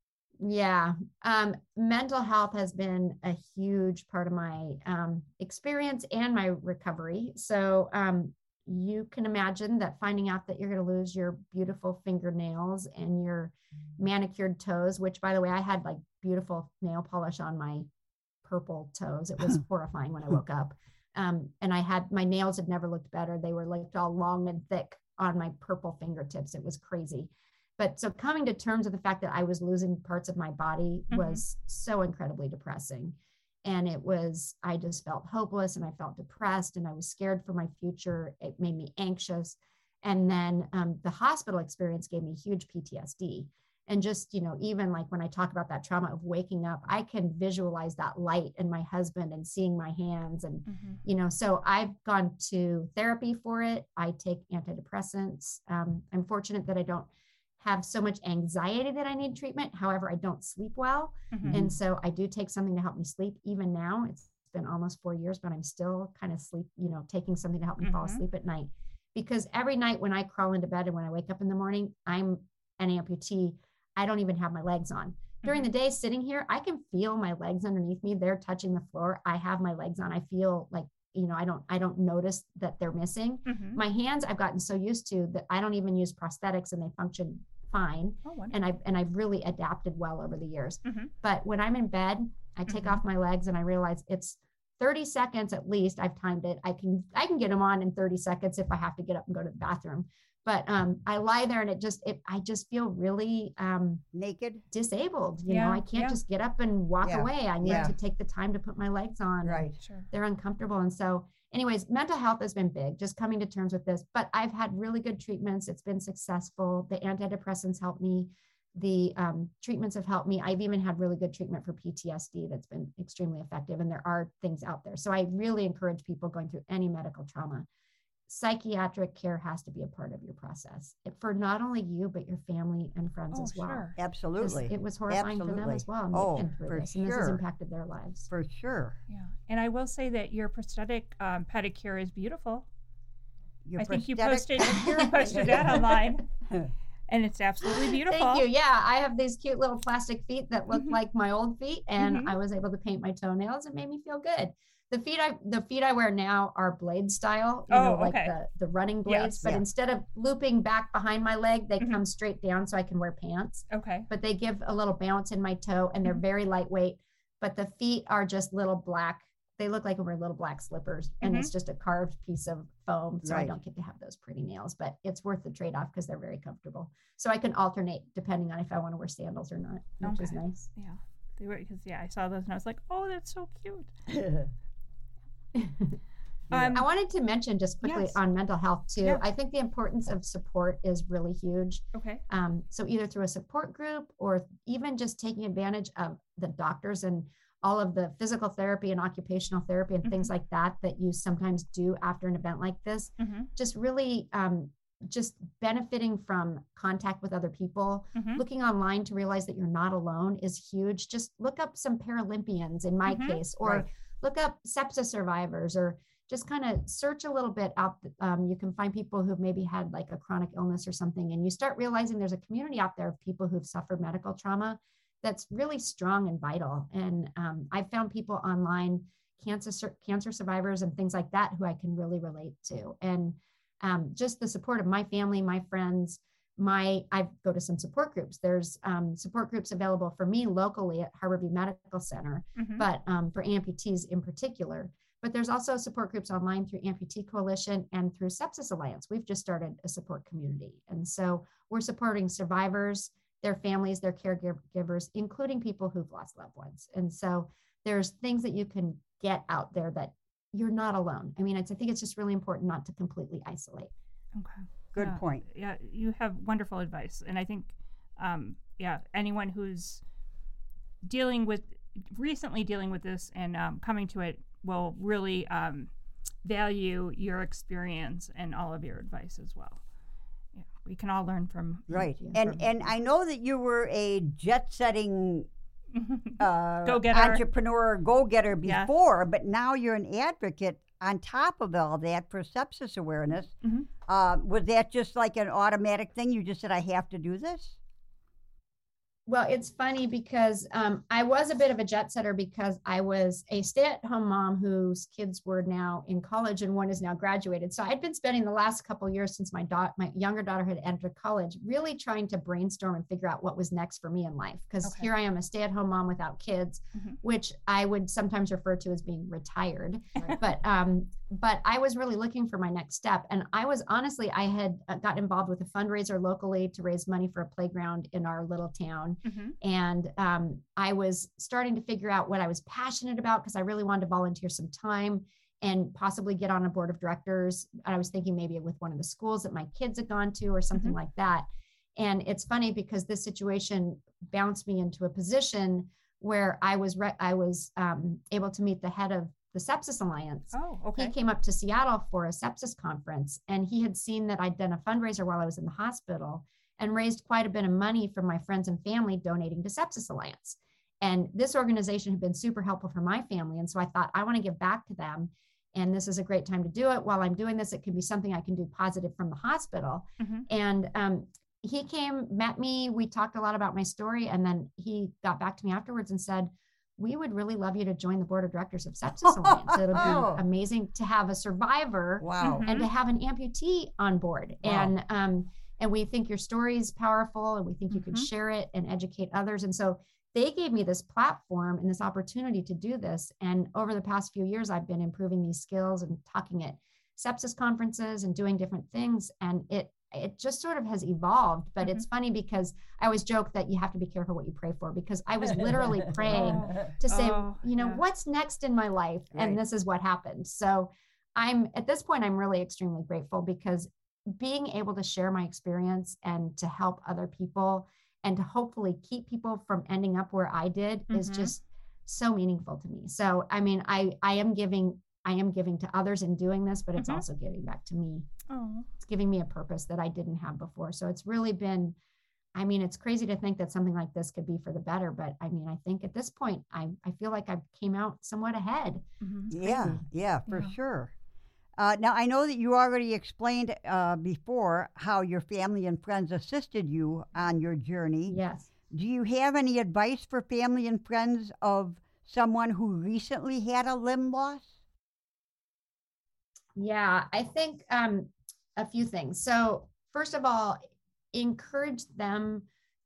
Yeah. Um, mental health has been a huge part of my um, experience and my recovery. So um, you can imagine that finding out that you're going to lose your beautiful fingernails and your manicured toes, which, by the way, I had like beautiful nail polish on my purple toes. It was horrifying when I woke up. Um, and I had, my nails had never looked better. They were like all long and thick on my purple fingertips. It was crazy. But so coming to terms with the fact that I was losing parts of my body mm-hmm. was so incredibly depressing. And it was, I just felt hopeless and I felt depressed and I was scared for my future. It made me anxious. And then um, the hospital experience gave me huge P T S D. And just, you know, even like when I talk about that trauma of waking up, I can visualize that light and my husband and seeing my hands. And, mm-hmm. you know, so I've gone to therapy for it. I take antidepressants. Um, I'm fortunate that I don't have so much anxiety that I need treatment. However, I don't sleep well. Mm-hmm. And so I do take something to help me sleep. Even now, it's been almost four years, but I'm still kind of sleep, you know, taking something to help me mm-hmm. fall asleep at night. Because every night when I crawl into bed and when I wake up in the morning, I'm an amputee. I don't even have my legs on. Mm-hmm. During the day sitting here, I can feel my legs underneath me. They're touching the floor. I have my legs on. I feel like, you know, I don't, I don't notice that they're missing. Mm-hmm. My hands, I've gotten so used to that I don't even use prosthetics and they function fine. Oh, and I've, and I've really adapted well over the years. Mm-hmm. But when I'm in bed, I take mm-hmm. off my legs and I realize it's thirty seconds at least. I've timed it. I can, I can get them on in thirty seconds if I have to get up and go to the bathroom. But um, I lie there and it just, it, I just feel really um, naked, disabled. You yeah, know, I can't yeah. just get up and walk yeah. away. I need yeah. to take the time to put my legs on. Right. Sure. They're uncomfortable. And so anyways, mental health has been big, just coming to terms with this, but I've had really good treatments. It's been successful. The antidepressants helped me. The um, treatments have helped me. I've even had really good treatment for P T S D that's been extremely effective. And there are things out there. So I really encourage people going through any medical trauma. Psychiatric care has to be a part of your process for not only you, but your family and friends Oh, as well. sure. Absolutely. It was horrifying for them Absolutely. as well. and Oh, they've been through for this, and this has sure. impacted their lives. For sure. Yeah. And I will say that your prosthetic um, pedicure is beautiful. Your I think you prosthetic posted, pedicure? posted that online. And it's absolutely beautiful. Thank you. Yeah, I have these cute little plastic feet that look Mhm. like my old feet, and Mhm. I was able to paint my toenails. It made me feel good. The feet I the feet I wear now are blade style, you know, Oh, like okay. the the running blades. Yes. But Yeah. instead of looping back behind my leg, they Mhm. come straight down so I can wear pants. Okay. But they give a little bounce in my toe, and they're Mhm. very lightweight. But the feet are just little black. They look like we're little black slippers, and Mhm. it's just a carved piece of foam. So I Right. don't get to have those pretty nails, but it's worth the trade off because they're very comfortable. So I can alternate depending on if I want to wear sandals or not, which is Okay. nice. Yeah. They were because yeah, I saw those and I was like, oh, that's so cute. Um, I wanted to mention just quickly Yes. on mental health too. Yeah. I think the importance of support is really huge. okay. Um, so either through a support group or even just taking advantage of the doctors and all of the physical therapy and occupational therapy and things like that that you sometimes do after an event like this. Mm-hmm. Just really um, just benefiting from contact with other people. Mhm. Looking online to realize that you're not alone is huge. Just look up some Paralympians in my Mhm. case, or Right. look up sepsis survivors, or just kind of search a little bit out. Um, you can find people who've maybe had like a chronic illness or something, and you start realizing there's a community out there of people who've suffered medical trauma that's really strong and vital. And um, I've found people online, cancer sur- cancer survivors and things like that, who I can really relate to. And um, just the support of my family, my friends, my I go to some support groups. There's um, support groups available for me locally at Harborview Medical Center, Mhm. but um, for amputees in particular. But there's also support groups online through Amputee Coalition and through Sepsis Alliance. We've just started a support community. And so we're supporting survivors, their families, their caregivers, including people who've lost loved ones. And so there's things that you can get out there that you're not alone. I mean, it's, I think it's just really important not to completely isolate. Okay. Good Yeah. point. Yeah, you have wonderful advice, and I think, um, yeah, anyone who's dealing with recently dealing with this and um, coming to it will really um, value your experience and all of your advice as well. Yeah, we can all learn from. Right. you. And and I know that you were a jet-setting uh, Go-getter. entrepreneur, go-getter Yeah. before, but now you're an advocate on top of all that for sepsis awareness. Mhm. Uh, was that just like an automatic thing? You just said, I have to do this? Well, it's funny because um, I was a bit of a jet setter because I was a stay-at-home mom whose kids were now in college and one is now graduated. So I'd been spending the last couple of years since my daughter, my younger daughter had entered college, really trying to brainstorm and figure out what was next for me in life. Because Okay. here I am, a stay-at-home mom without kids, Mhm. which I would sometimes refer to as being retired. Right. But um, but I was really looking for my next step. And I was honestly, I had uh, got involved with a fundraiser locally to raise money for a playground in our little town. Mhm. And um, I was starting to figure out what I was passionate about because I really wanted to volunteer some time and possibly get on a board of directors. I was thinking maybe with one of the schools that my kids had gone to or something Mhm. like that. And it's funny because this situation bounced me into a position where I was re- I was um, able to meet the head of the Sepsis Alliance. Oh, okay. He came up to Seattle for a sepsis conference, and he had seen that I'd done a fundraiser while I was in the hospital and raised quite a bit of money from my friends and family donating to Sepsis Alliance. And this organization had been super helpful for my family. And so I thought, I want to give back to them. And this is a great time to do it. While I'm doing this, it can be something I can do positive from the hospital. Mhm. And um, he came, met me, we talked a lot about my story. And then he got back to me afterwards and said, we would really love you to join the board of directors of Sepsis Alliance. It'll Oh. be amazing to have a survivor Wow. Mhm. and to have an amputee on board. Wow. And um, and we think your story is powerful, and we think you can Mhm. share it and educate others. And so they gave me this platform and this opportunity to do this. And over the past few years, I've been improving these skills and talking at sepsis conferences and doing different things. And it it just sort of has evolved. But it's funny because I always joke that you have to be careful what you pray for, because I was literally praying Oh. to say, Oh, you know, yeah. what's next in my life? Right. And this is what happened. So I'm at this point, I'm really extremely grateful because being able to share my experience and to help other people and to hopefully keep people from ending up where I did mm-hmm. is just so meaningful to me. So, I mean, I, I am giving, I am giving to others in doing this, but it's mm-hmm. also giving back to me. Oh. It's giving me a purpose that I didn't have before. So it's really been, I mean, it's crazy to think that something like this could be for the better, but I mean, I think at this point, I, I feel like I came out somewhat ahead. Mm-hmm. Yeah, yeah, for yeah. sure. Uh, now, I know that you already explained uh, before how your family and friends assisted you on your journey. Yes. Do you have any advice for family and friends of someone who recently had a limb loss? Yeah, I think um, a few things. So first of all, encourage them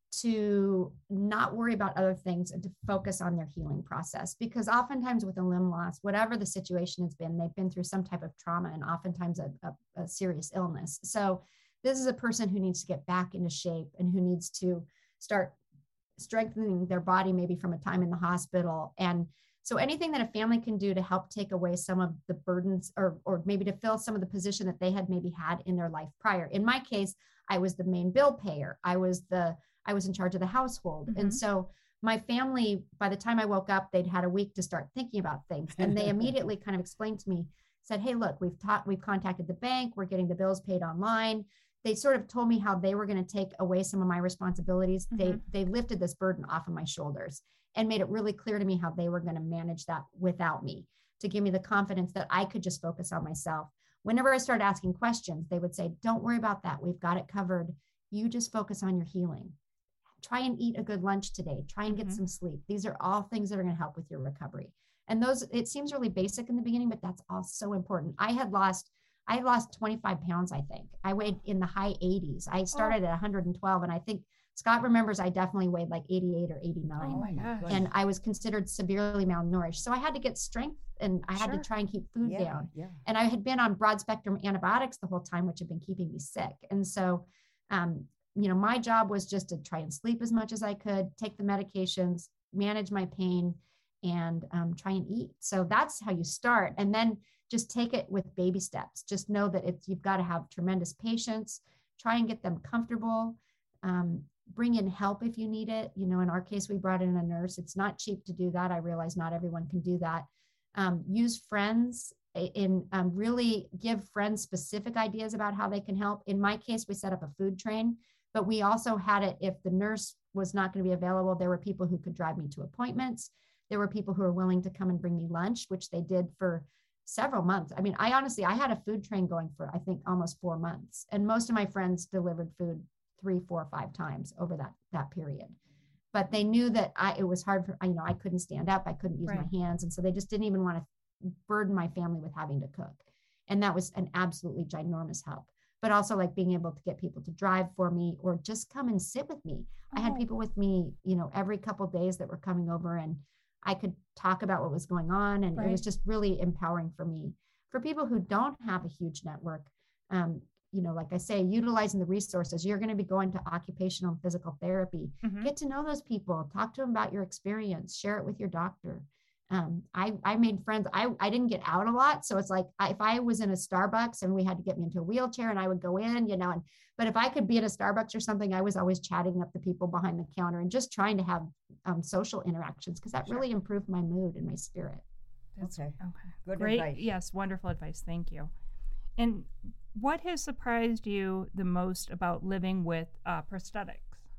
to not worry about other things and to focus on their healing process. Because oftentimes with a limb loss, whatever the situation has been, they've been through some type of trauma and oftentimes a, a, a serious illness. So this is a person who needs to get back into shape and who needs to start strengthening their body, maybe from a time in the hospital. And so anything that a family can do to help take away some of the burdens or, or maybe to fill some of the position that they had maybe had in their life prior. In my case, I was the main bill payer. I was the, I was in charge of the household. Mm-hmm. And so my family, by the time I woke up, they'd had a week to start thinking about things. And they immediately kind of explained to me, said, hey, look, we've taught, we've contacted the bank. We're getting the bills paid online. They sort of told me how they were going to take away some of my responsibilities. Mm-hmm. They, they lifted this burden off of my shoulders and made it really clear to me how they were going to manage that without me, to give me the confidence that I could just focus on myself. Whenever I started asking questions, they would say, don't worry about that. We've got it covered. You just focus on your healing. Try and eat a good lunch today. Try and get mm-hmm. some sleep. These are all things that are going to help with your recovery. And those, it seems really basic in the beginning, but that's all so important. I had lost, I had lost twenty-five pounds, I think. I weighed in the high eighties. I started oh. at one hundred twelve. And I think Scott remembers I definitely weighed like eighty-eight or eighty-nine. Oh my gosh. And I was considered severely malnourished. So I had to get strength and I had sure. to try and keep food yeah, down. Yeah. And I had been on broad spectrum antibiotics the whole time, which had been keeping me sick. And so, um, you know, my job was just to try and sleep as much as I could, take the medications, manage my pain, and um, try and eat. So that's how you start. And then just take it with baby steps. Just know that it's, you've got to have tremendous patience, try and get them comfortable, um, bring in help if you need it. You know, in our case, we brought in a nurse. It's not cheap to do that. I realize not everyone can do that. Um, use friends in um, really give friends specific ideas about how they can help. In my case, we set up a food train, but we also had it, if the nurse was not going to be available, there were people who could drive me to appointments. There were people who were willing to come and bring me lunch, which they did for several months. I mean, I honestly, I had a food train going for, I think, almost four months. And most of my friends delivered food three, four, five times over that, that period. But they knew that I, it was hard for, you know, I couldn't stand up. I couldn't use right. my hands. And so they just didn't even want to burden my family with having to cook. And that was an absolutely ginormous help. But also like being able to get people to drive for me or just come and sit with me. Oh. I had people with me, you know, every couple of days that were coming over and I could talk about what was going on. And right. it was just really empowering for me. For people who don't have a huge network, um, you know, like I say, utilizing the resources, you're going to be going to occupational and physical therapy, mm-hmm. get to know those people, talk to them about your experience, share it with your doctor. Um, I, I made friends. I, I didn't get out a lot. So it's like, I, if I was in a Starbucks and we had to get me into a wheelchair and I would go in, you know, and, but if I could be in a Starbucks or something, I was always chatting up the people behind the counter and just trying to have um, social interactions because that sure. really improved my mood and my spirit. That's, okay. Okay. Good Great. advice. Yes. Wonderful advice. Thank you. And what has surprised you the most about living with uh, prosthetics?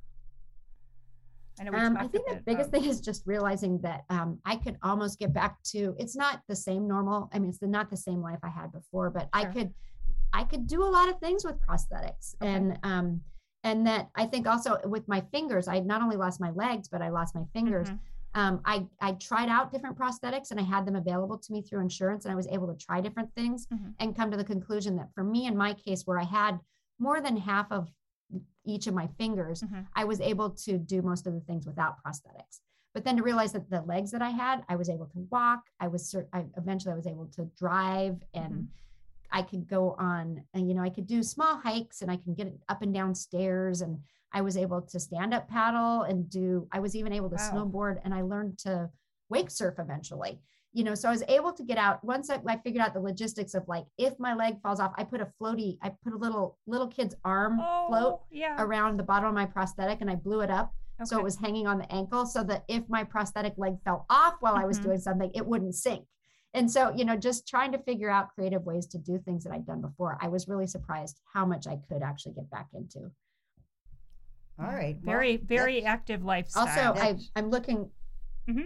I, know um, I think the biggest thing is just realizing that um, I could almost get back to, it's not the same normal. I mean, it's the, not the same life I had before, but sure. I could, I could do a lot of things with prosthetics. Okay. And, um, and that I think also with my fingers, I not only lost my legs, but I lost my fingers. Mm-hmm. Um, I, I tried out different prosthetics and I had them available to me through insurance and I was able to try different things mm-hmm. and come to the conclusion that for me, in my case, where I had more than half of each of my fingers, mm-hmm. I was able to do most of the things without prosthetics. But then to realize that the legs that I had, I was able to walk. I was, I, eventually I was able to drive and mm-hmm. I could go on and, you know, I could do small hikes and I can get up and down stairs and I was able to stand up paddle and do, I was even able to wow. snowboard and I learned to wake surf eventually. you know, so I was able to get out once I, I figured out the logistics of like, if my leg falls off, I put a floaty, I put a little, little kid's arm Oh, float yeah. around the bottom of my prosthetic and I blew it up. Okay. So it was hanging on the ankle so that if my prosthetic leg fell off while I was Mhm. doing something, it wouldn't sink. And so, you know, just trying to figure out creative ways to do things that I'd done before, I was really surprised how much I could actually get back into. All right. well, Very, very that's- active lifestyle. Also, I, That's- I'm looking. Mhm.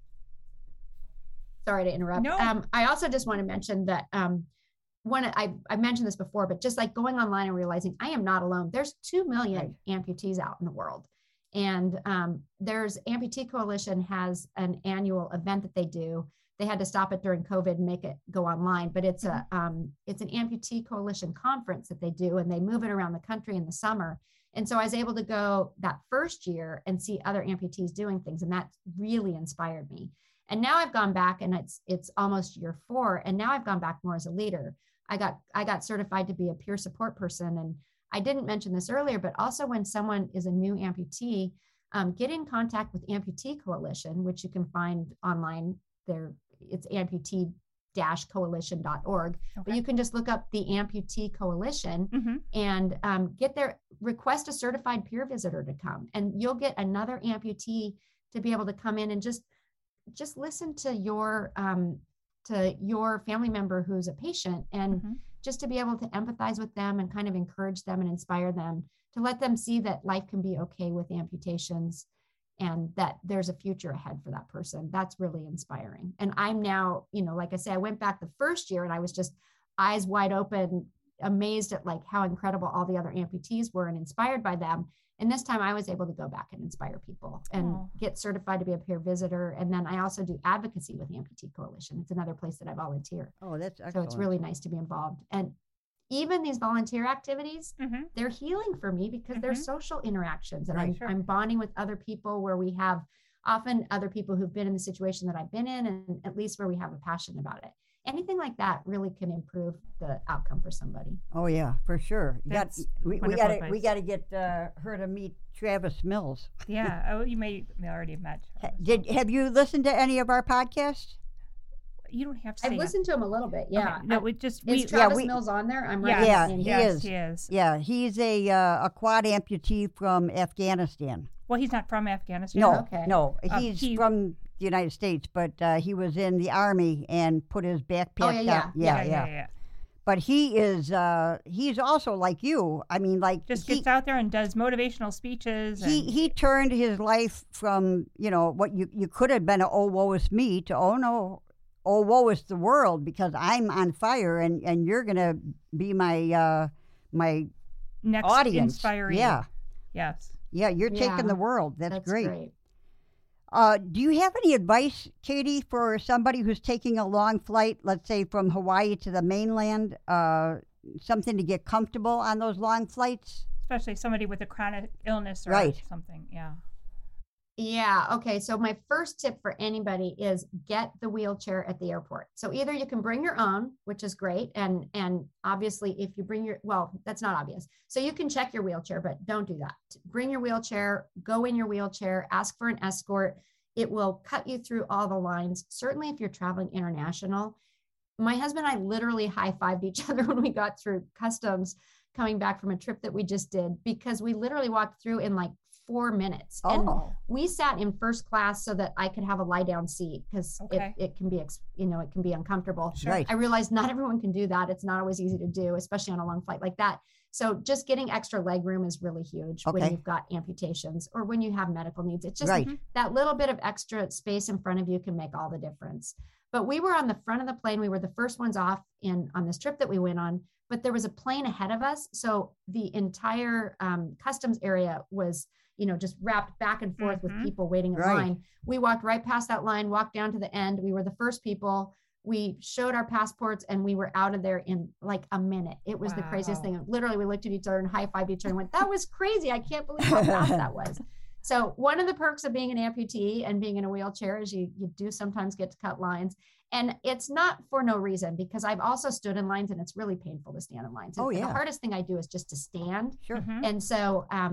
Sorry to interrupt. No. Um, I also just want to mention that um, one, I, I mentioned this before, but just like going online and realizing I am not alone. There's two million amputees out in the world. And um, there's Amputee Coalition has an annual event that they do. They had to stop it during COVID and make it go online, but it's a um, it's an Amputee Coalition conference that they do, and they move it around the country in the summer. And so I was able to go that first year and see other amputees doing things, and that really inspired me. And now I've gone back, and it's it's almost year four, and now I've gone back more as a leader. I got I got certified to be a peer support person, and I didn't mention this earlier, but also when someone is a new amputee, um, get in contact with Amputee Coalition, which you can find online. There, it's amputee dash coalition dot org. Okay. But you can just look up the Amputee Coalition Mhm. and um, get their request a certified peer visitor to come, and you'll get another amputee to be able to come in and just just listen to your um, to your family member who's a patient, and Mhm. just to be able to empathize with them and kind of encourage them and inspire them, to let them see that life can be okay with amputations and that there's a future ahead for that person. That's really inspiring. And I'm now, you know, like I say, I went back the first year and I was just eyes wide open, amazed at like how incredible all the other amputees were and inspired by them. And this time I was able to go back and inspire people and Oh. get certified to be a peer visitor. And then I also do advocacy with Amputee Coalition. It's another place that I volunteer. Oh, that's excellent. So it's really nice to be involved. And even these volunteer activities, Mhm. they're healing for me because they're Mhm. social interactions, and Right. I'm, Sure. I'm bonding with other people where we have often other people who've been in the situation that I've been in, and at least where we have a passion about it. Anything like that really can improve the outcome for somebody. Oh yeah, for sure. You got, That's we, we wonderful got to we advice. got to get uh, her to meet Travis Mills. Yeah. Oh, you may, may already have met. Ha- Travis. Did have you listened to any of our podcasts? You don't have to say I've it. listened to him a little bit. Yeah. Okay. No, I- we just is we. Yeah, Travis we- Mills on there? I'm Yes, right. Yeah, in he here. yes, is. he is. Yeah, he's a uh, a quad amputee from Afghanistan. Well, he's not from Afghanistan. No, Okay. no, Uh, he's he- from the United States, but uh, he was in the army and put his backpack Oh, yeah, down. yeah. yeah, yeah. yeah. But he is uh, he's also like you. I mean, like Just he, gets out there and does motivational speeches. he and, he turned his life from, you know, what you, you could have been a oh woe is me to oh no, oh woe is the world because I'm on fire and, and you're gonna be my uh, my next audience. inspiring. Yeah, Yes. yeah, you're Yeah, taking the world. That's, That's great. great. Uh, do you have any advice, Katie, for somebody who's taking a long flight, let's say from Hawaii to the mainland? Uh, something to get comfortable on those long flights? Especially somebody with a chronic illness or Right. something. Yeah. Yeah. Okay. So my first tip for anybody is get the wheelchair at the airport. So either you can bring your own, which is great. And, and obviously if you bring your, well, that's not obvious. So you can check your wheelchair, but don't do that. Bring your wheelchair, go in your wheelchair, ask for an escort. It will cut you through all the lines. Certainly if you're traveling international. My husband and I literally high-fived each other when we got through customs coming back from a trip that we just did, because we literally walked through in like four minutes. And Oh, we sat in first class so that I could have a lie down seat because Okay. it, it can be, ex- you know, it can be uncomfortable. Sure. right. I realized not everyone can do that. It's not always easy to do, especially on a long flight like that. So just getting extra leg room is really huge when Okay. you've got amputations or when you have medical needs. It's just Right. that little bit of extra space in front of you can make all the difference. But we were on the front of the plane. We were the first ones off in on this trip that we went on, but there was a plane ahead of us. So the entire um, customs area was, you know, just wrapped back and forth Mhm. with people waiting in Right. line. We walked right past that line, walked down to the end. We were the first people. We showed our passports and we were out of there in like a minute. It was the craziest Wow. thing. Literally, we looked at each other and high-fived each other and went, that was crazy. I can't believe how fast that was. So one of the perks of being an amputee and being in a wheelchair is you, you do sometimes get to cut lines. And it's not for no reason, because I've also stood in lines and it's really painful to stand in lines. Oh, And yeah. The hardest thing I do is just to stand. Sure. Mhm. And so um,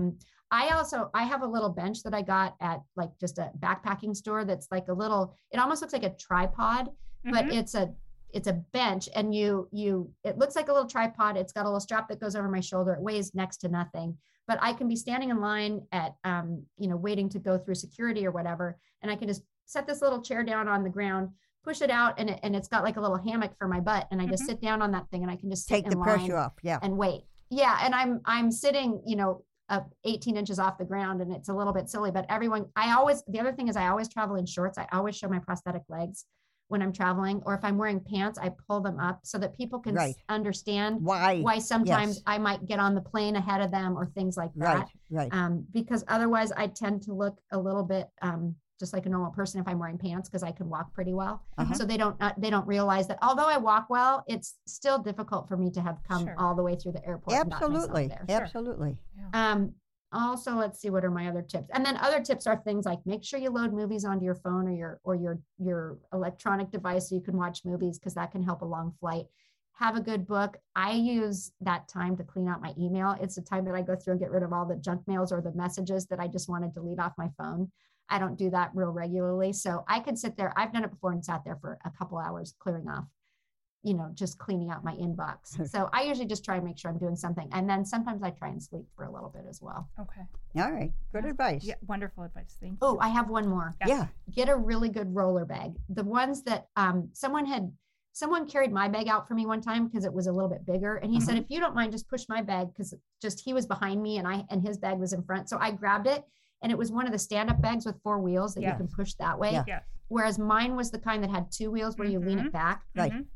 I also, I have a little bench that I got at like just a backpacking store. That's like a little, it almost looks like a tripod, mm-hmm. but it's a, it's a bench, and you, you, it looks like a little tripod. It's got a little strap that goes over my shoulder. It weighs next to nothing, but I can be standing in line at, um, you know, waiting to go through security or whatever. And I can just set this little chair down on the ground, push it out, and it, and it's got like a little hammock for my butt. And I just mm-hmm. sit down on that thing, and I can just sit take in the line pressure off. Yeah. And wait. Yeah. And I'm, I'm sitting, you know, up eighteen inches off the ground, and it's a little bit silly, but everyone, I always, the other thing is I always travel in shorts. I always show my prosthetic legs when I'm traveling, or if I'm wearing pants, I pull them up so that people can right. s- understand why, why sometimes yes. I might get on the plane ahead of them or things like that. Right, right. Um, because otherwise I tend to look a little bit, um, just like a normal person if I'm wearing pants, because I can walk pretty well. Uh-huh. So they don't, uh, they don't realize that although I walk well, it's still difficult for me to have come sure. all the way through the airport. Absolutely. And there. Absolutely. Sure. Yeah. Um, Also, let's see, what are my other tips? And then other tips are things like make sure you load movies onto your phone or your or your your electronic device so you can watch movies, because that can help a long flight. Have a good book. I use that time to clean out my email. It's the time that I go through and get rid of all the junk mails or the messages that I just want to delete off my phone. I don't do that real regularly. So I could sit there. I've done it before and sat there for a couple hours clearing off, you know, just cleaning out my inbox. So I usually just try and make sure I'm doing something. And then sometimes I try and sleep for a little bit as well. Okay. All right. Good yeah. advice. Yeah. Wonderful advice. Thank you. Oh, I have one more. Yeah. yeah. Get a really good roller bag. The ones that um, someone had, someone carried my bag out for me one time because it was a little bit bigger. And he mm-hmm. said, if you don't mind, just push my bag, because just he was behind me and I and his bag was in front. So I grabbed it, and it was one of the stand-up bags with four wheels that yes. you can push that way. Yeah. Yes. Whereas mine was the kind that had two wheels where mm-hmm. you lean it back. Right. Mm-hmm.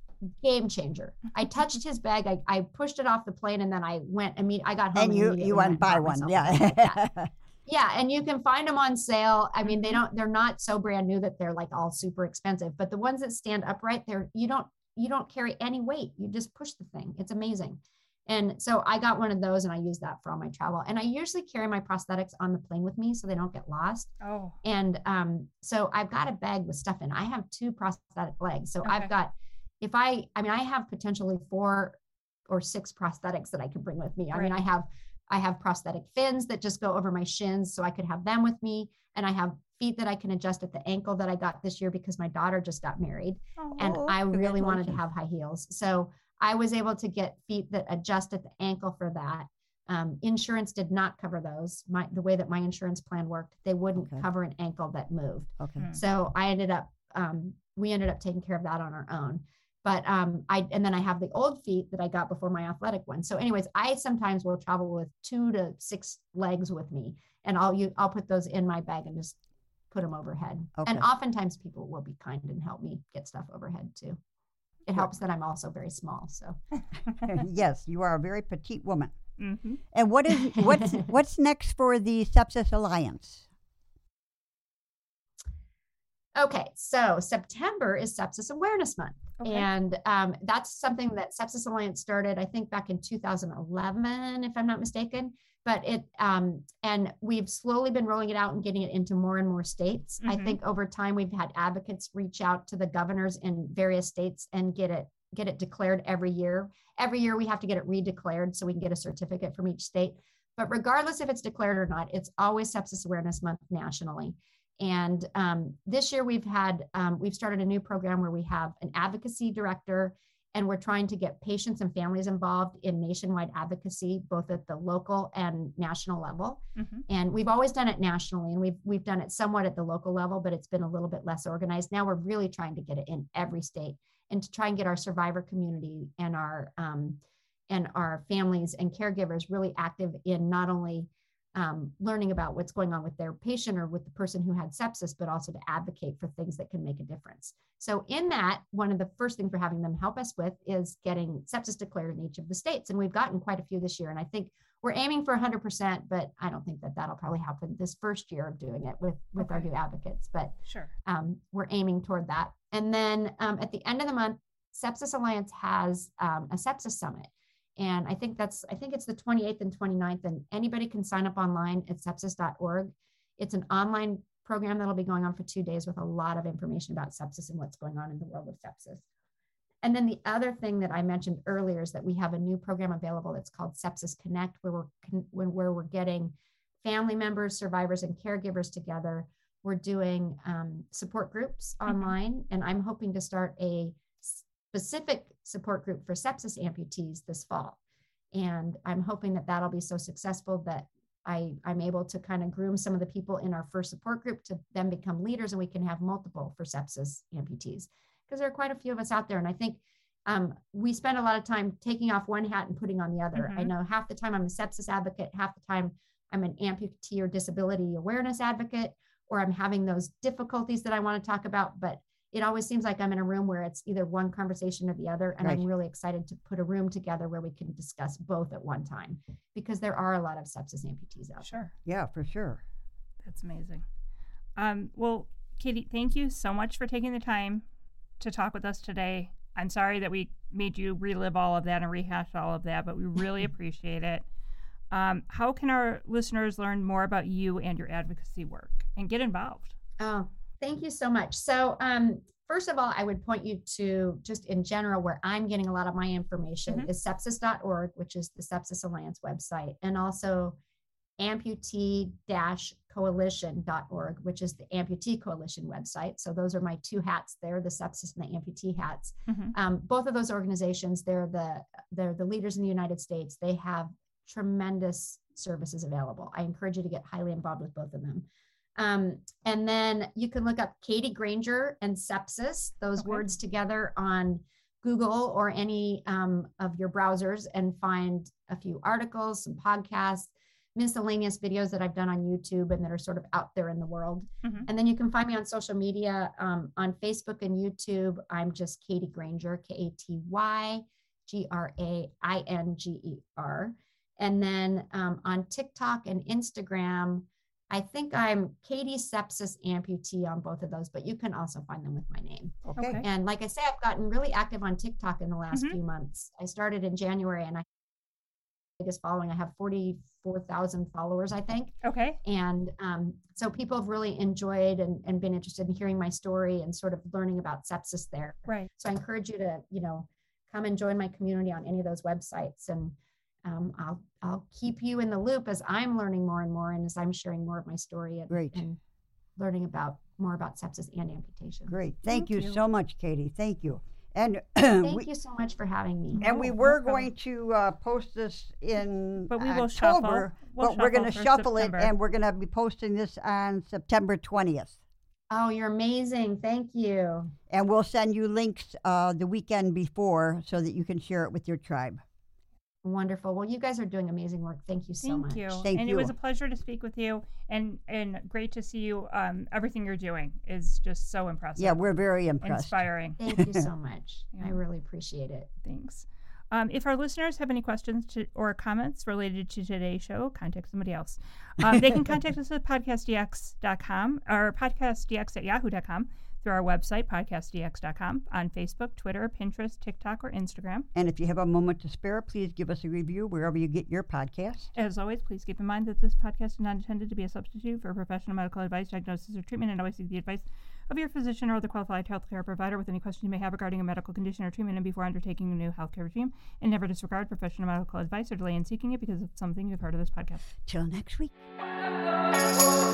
Game changer. I touched his bag. I, I pushed it off the plane, and then I went and mean, I got home. And you, you went and buy one. Yeah. Like yeah. And you can find them on sale. I mean, they don't, they're not so brand new that they're like all super expensive, but the ones that stand upright, they're, you don't, you don't carry any weight. You just push the thing. It's amazing. And so I got one of those, and I use that for all my travel. And I usually carry my prosthetics on the plane with me so they don't get lost. Oh. And um, so I've got a bag with stuff in. I have two prosthetic legs. So okay. I've got, if I, I mean, I have potentially four or six prosthetics that I could bring with me. I right. mean, I have, I have prosthetic fins that just go over my shins, so I could have them with me. And I have feet that I can adjust at the ankle that I got this year because my daughter just got married, oh, and I really wanted to have high heels. So I was able to get feet that adjust at the ankle for that. Um, insurance did not cover those. My, the way that my insurance plan worked, they wouldn't okay. cover an ankle that moved. Okay. Hmm. So I ended up, um, we ended up taking care of that on our own. But um, I, and then I have the old feet that I got before my athletic one. So anyways, I sometimes will travel with two to six legs with me, and I'll, you, I'll put those in my bag and just put them overhead. Okay. And oftentimes people will be kind and help me get stuff overhead too. It helps that I'm also very small. So yes, you are a very petite woman. Mm-hmm. And what is what's what's next for the Sepsis Alliance? Okay, so September is Sepsis Awareness Month. Okay. And um, that's something that Sepsis Alliance started, I think, back in two thousand eleven, if I'm not mistaken. But it, um, and we've slowly been rolling it out and getting it into more and more states. Mm-hmm. I think over time we've had advocates reach out to the governors in various states and get it get it declared every year. Every year we have to get it redeclared so we can get a certificate from each state. But regardless if it's declared or not, it's always Sepsis Awareness Month nationally. And um, this year we've had, um, we've started a new program where we have an advocacy director, and we're trying to get patients and families involved in nationwide advocacy, both at the local and national level. Mm-hmm. And we've always done it nationally, and we've, we've done it somewhat at the local level, but it's been a little bit less organized. Now we're really trying to get it in every state, and to try and get our survivor community and our, um, and our families and caregivers really active in not only Um, learning about what's going on with their patient or with the person who had sepsis, but also to advocate for things that can make a difference. So in that, one of the first things we're having them help us with is getting sepsis declared in each of the states. And we've gotten quite a few this year. And I think we're aiming for one hundred percent, but I don't think that that'll probably happen this first year of doing it with, with okay. our new advocates. But sure, um, we're aiming toward that. And then um, at the end of the month, Sepsis Alliance has um, a sepsis summit. And I think that's, I think it's the twenty-eighth and twenty-ninth, and anybody can sign up online at sepsis dot org. It's an online program that'll be going on for two days with a lot of information about sepsis and what's going on in the world of sepsis. And then the other thing that I mentioned earlier is that we have a new program available that's called Sepsis Connect, where we're, where we're getting family members, survivors, and caregivers together. We're doing um, support groups online, mm-hmm. and I'm hoping to start a specific support group for sepsis amputees this fall. And I'm hoping that that'll be so successful that I, I'm able to kind of groom some of the people in our first support group to then become leaders, and we can have multiple for sepsis amputees, because there are quite a few of us out there. And I think um, we spend a lot of time taking off one hat and putting on the other. Mm-hmm. I know half the time I'm a sepsis advocate, half the time I'm an amputee or disability awareness advocate, or I'm having those difficulties that I want to talk about. But it always seems like I'm in a room where it's either one conversation or the other. And right. I'm really excited to put a room together where we can discuss both at one time, because there are a lot of sepsis amputees out sure. there. Yeah, for sure. That's amazing. Um, well, Katie, thank you so much for taking the time to talk with us today. I'm sorry that we made you relive all of that and rehash all of that, but we really appreciate it. Um, how can our listeners learn more about you and your advocacy work and get involved? Oh, thank you so much. So um, first of all, I would point you to, just in general, where I'm getting a lot of my information mm-hmm. is sepsis dot org, which is the Sepsis Alliance website, and also amputee coalition dot org, which is the Amputee Coalition website. So those are my two hats there, the sepsis and the amputee hats. Mm-hmm. Um, both of those organizations, they're the, they're the leaders in the United States. They have tremendous services available. I encourage you to get highly involved with both of them. Um, and then you can look up Katie Granger and sepsis, those okay. words together, on Google or any um, of your browsers, and find a few articles, some podcasts, miscellaneous videos that I've done on YouTube and that are sort of out there in the world. Mm-hmm. And then you can find me on social media, um, on Facebook and YouTube. I'm just Katie Granger, K A T Y G R A I N G E R. And then um, on TikTok and Instagram, I think I'm Katie Sepsis Amputee on both of those, but you can also find them with my name. Okay. And like I say, I've gotten really active on TikTok in the last mm-hmm. few months. I started in January, and I biggest following, I have forty-four thousand followers, I think. Okay. And um, so people have really enjoyed and, and been interested in hearing my story and sort of learning about sepsis there. Right. So I encourage you to, you know, come and join my community on any of those websites. And Um, I'll I'll keep you in the loop as I'm learning more and more, and as I'm sharing more of my story and, Great. and learning about more about sepsis and amputation. Great. Thank, Thank you, you so much, Katie. Thank you. And Thank we, you so much for having me. And oh, we were no going to uh, post this in but we will October, we'll but we're going to shuffle September. it, and we're going to be posting this on September twentieth. Oh, you're amazing. Thank you. And we'll send you links uh, the weekend before so that you can share it with your tribe. Wonderful. Well, you guys are doing amazing work. Thank you so Thank much. You. Thank and you. It was a pleasure to speak with you, and and great to see you. Um, everything you're doing is just so impressive. Yeah, we're very impressed. Inspiring. Thank you so much. Yeah. I really appreciate it. Thanks. Um, if our listeners have any questions to, or comments related to today's show, contact somebody else. Um, they can contact us at podcast d x dot com or podcast d x at yahoo dot com, through our website, podcast d x dot com, on Facebook, Twitter, Pinterest, TikTok, or Instagram. And if you have a moment to spare, please give us a review wherever you get your podcast. As always, please keep in mind that this podcast is not intended to be a substitute for professional medical advice, diagnosis, or treatment, and always seek the advice of your physician or other qualified healthcare provider with any questions you may have regarding a medical condition or treatment and before undertaking a new healthcare regime. And never disregard professional medical advice or delay in seeking it because of something you've heard of this podcast. Till next week.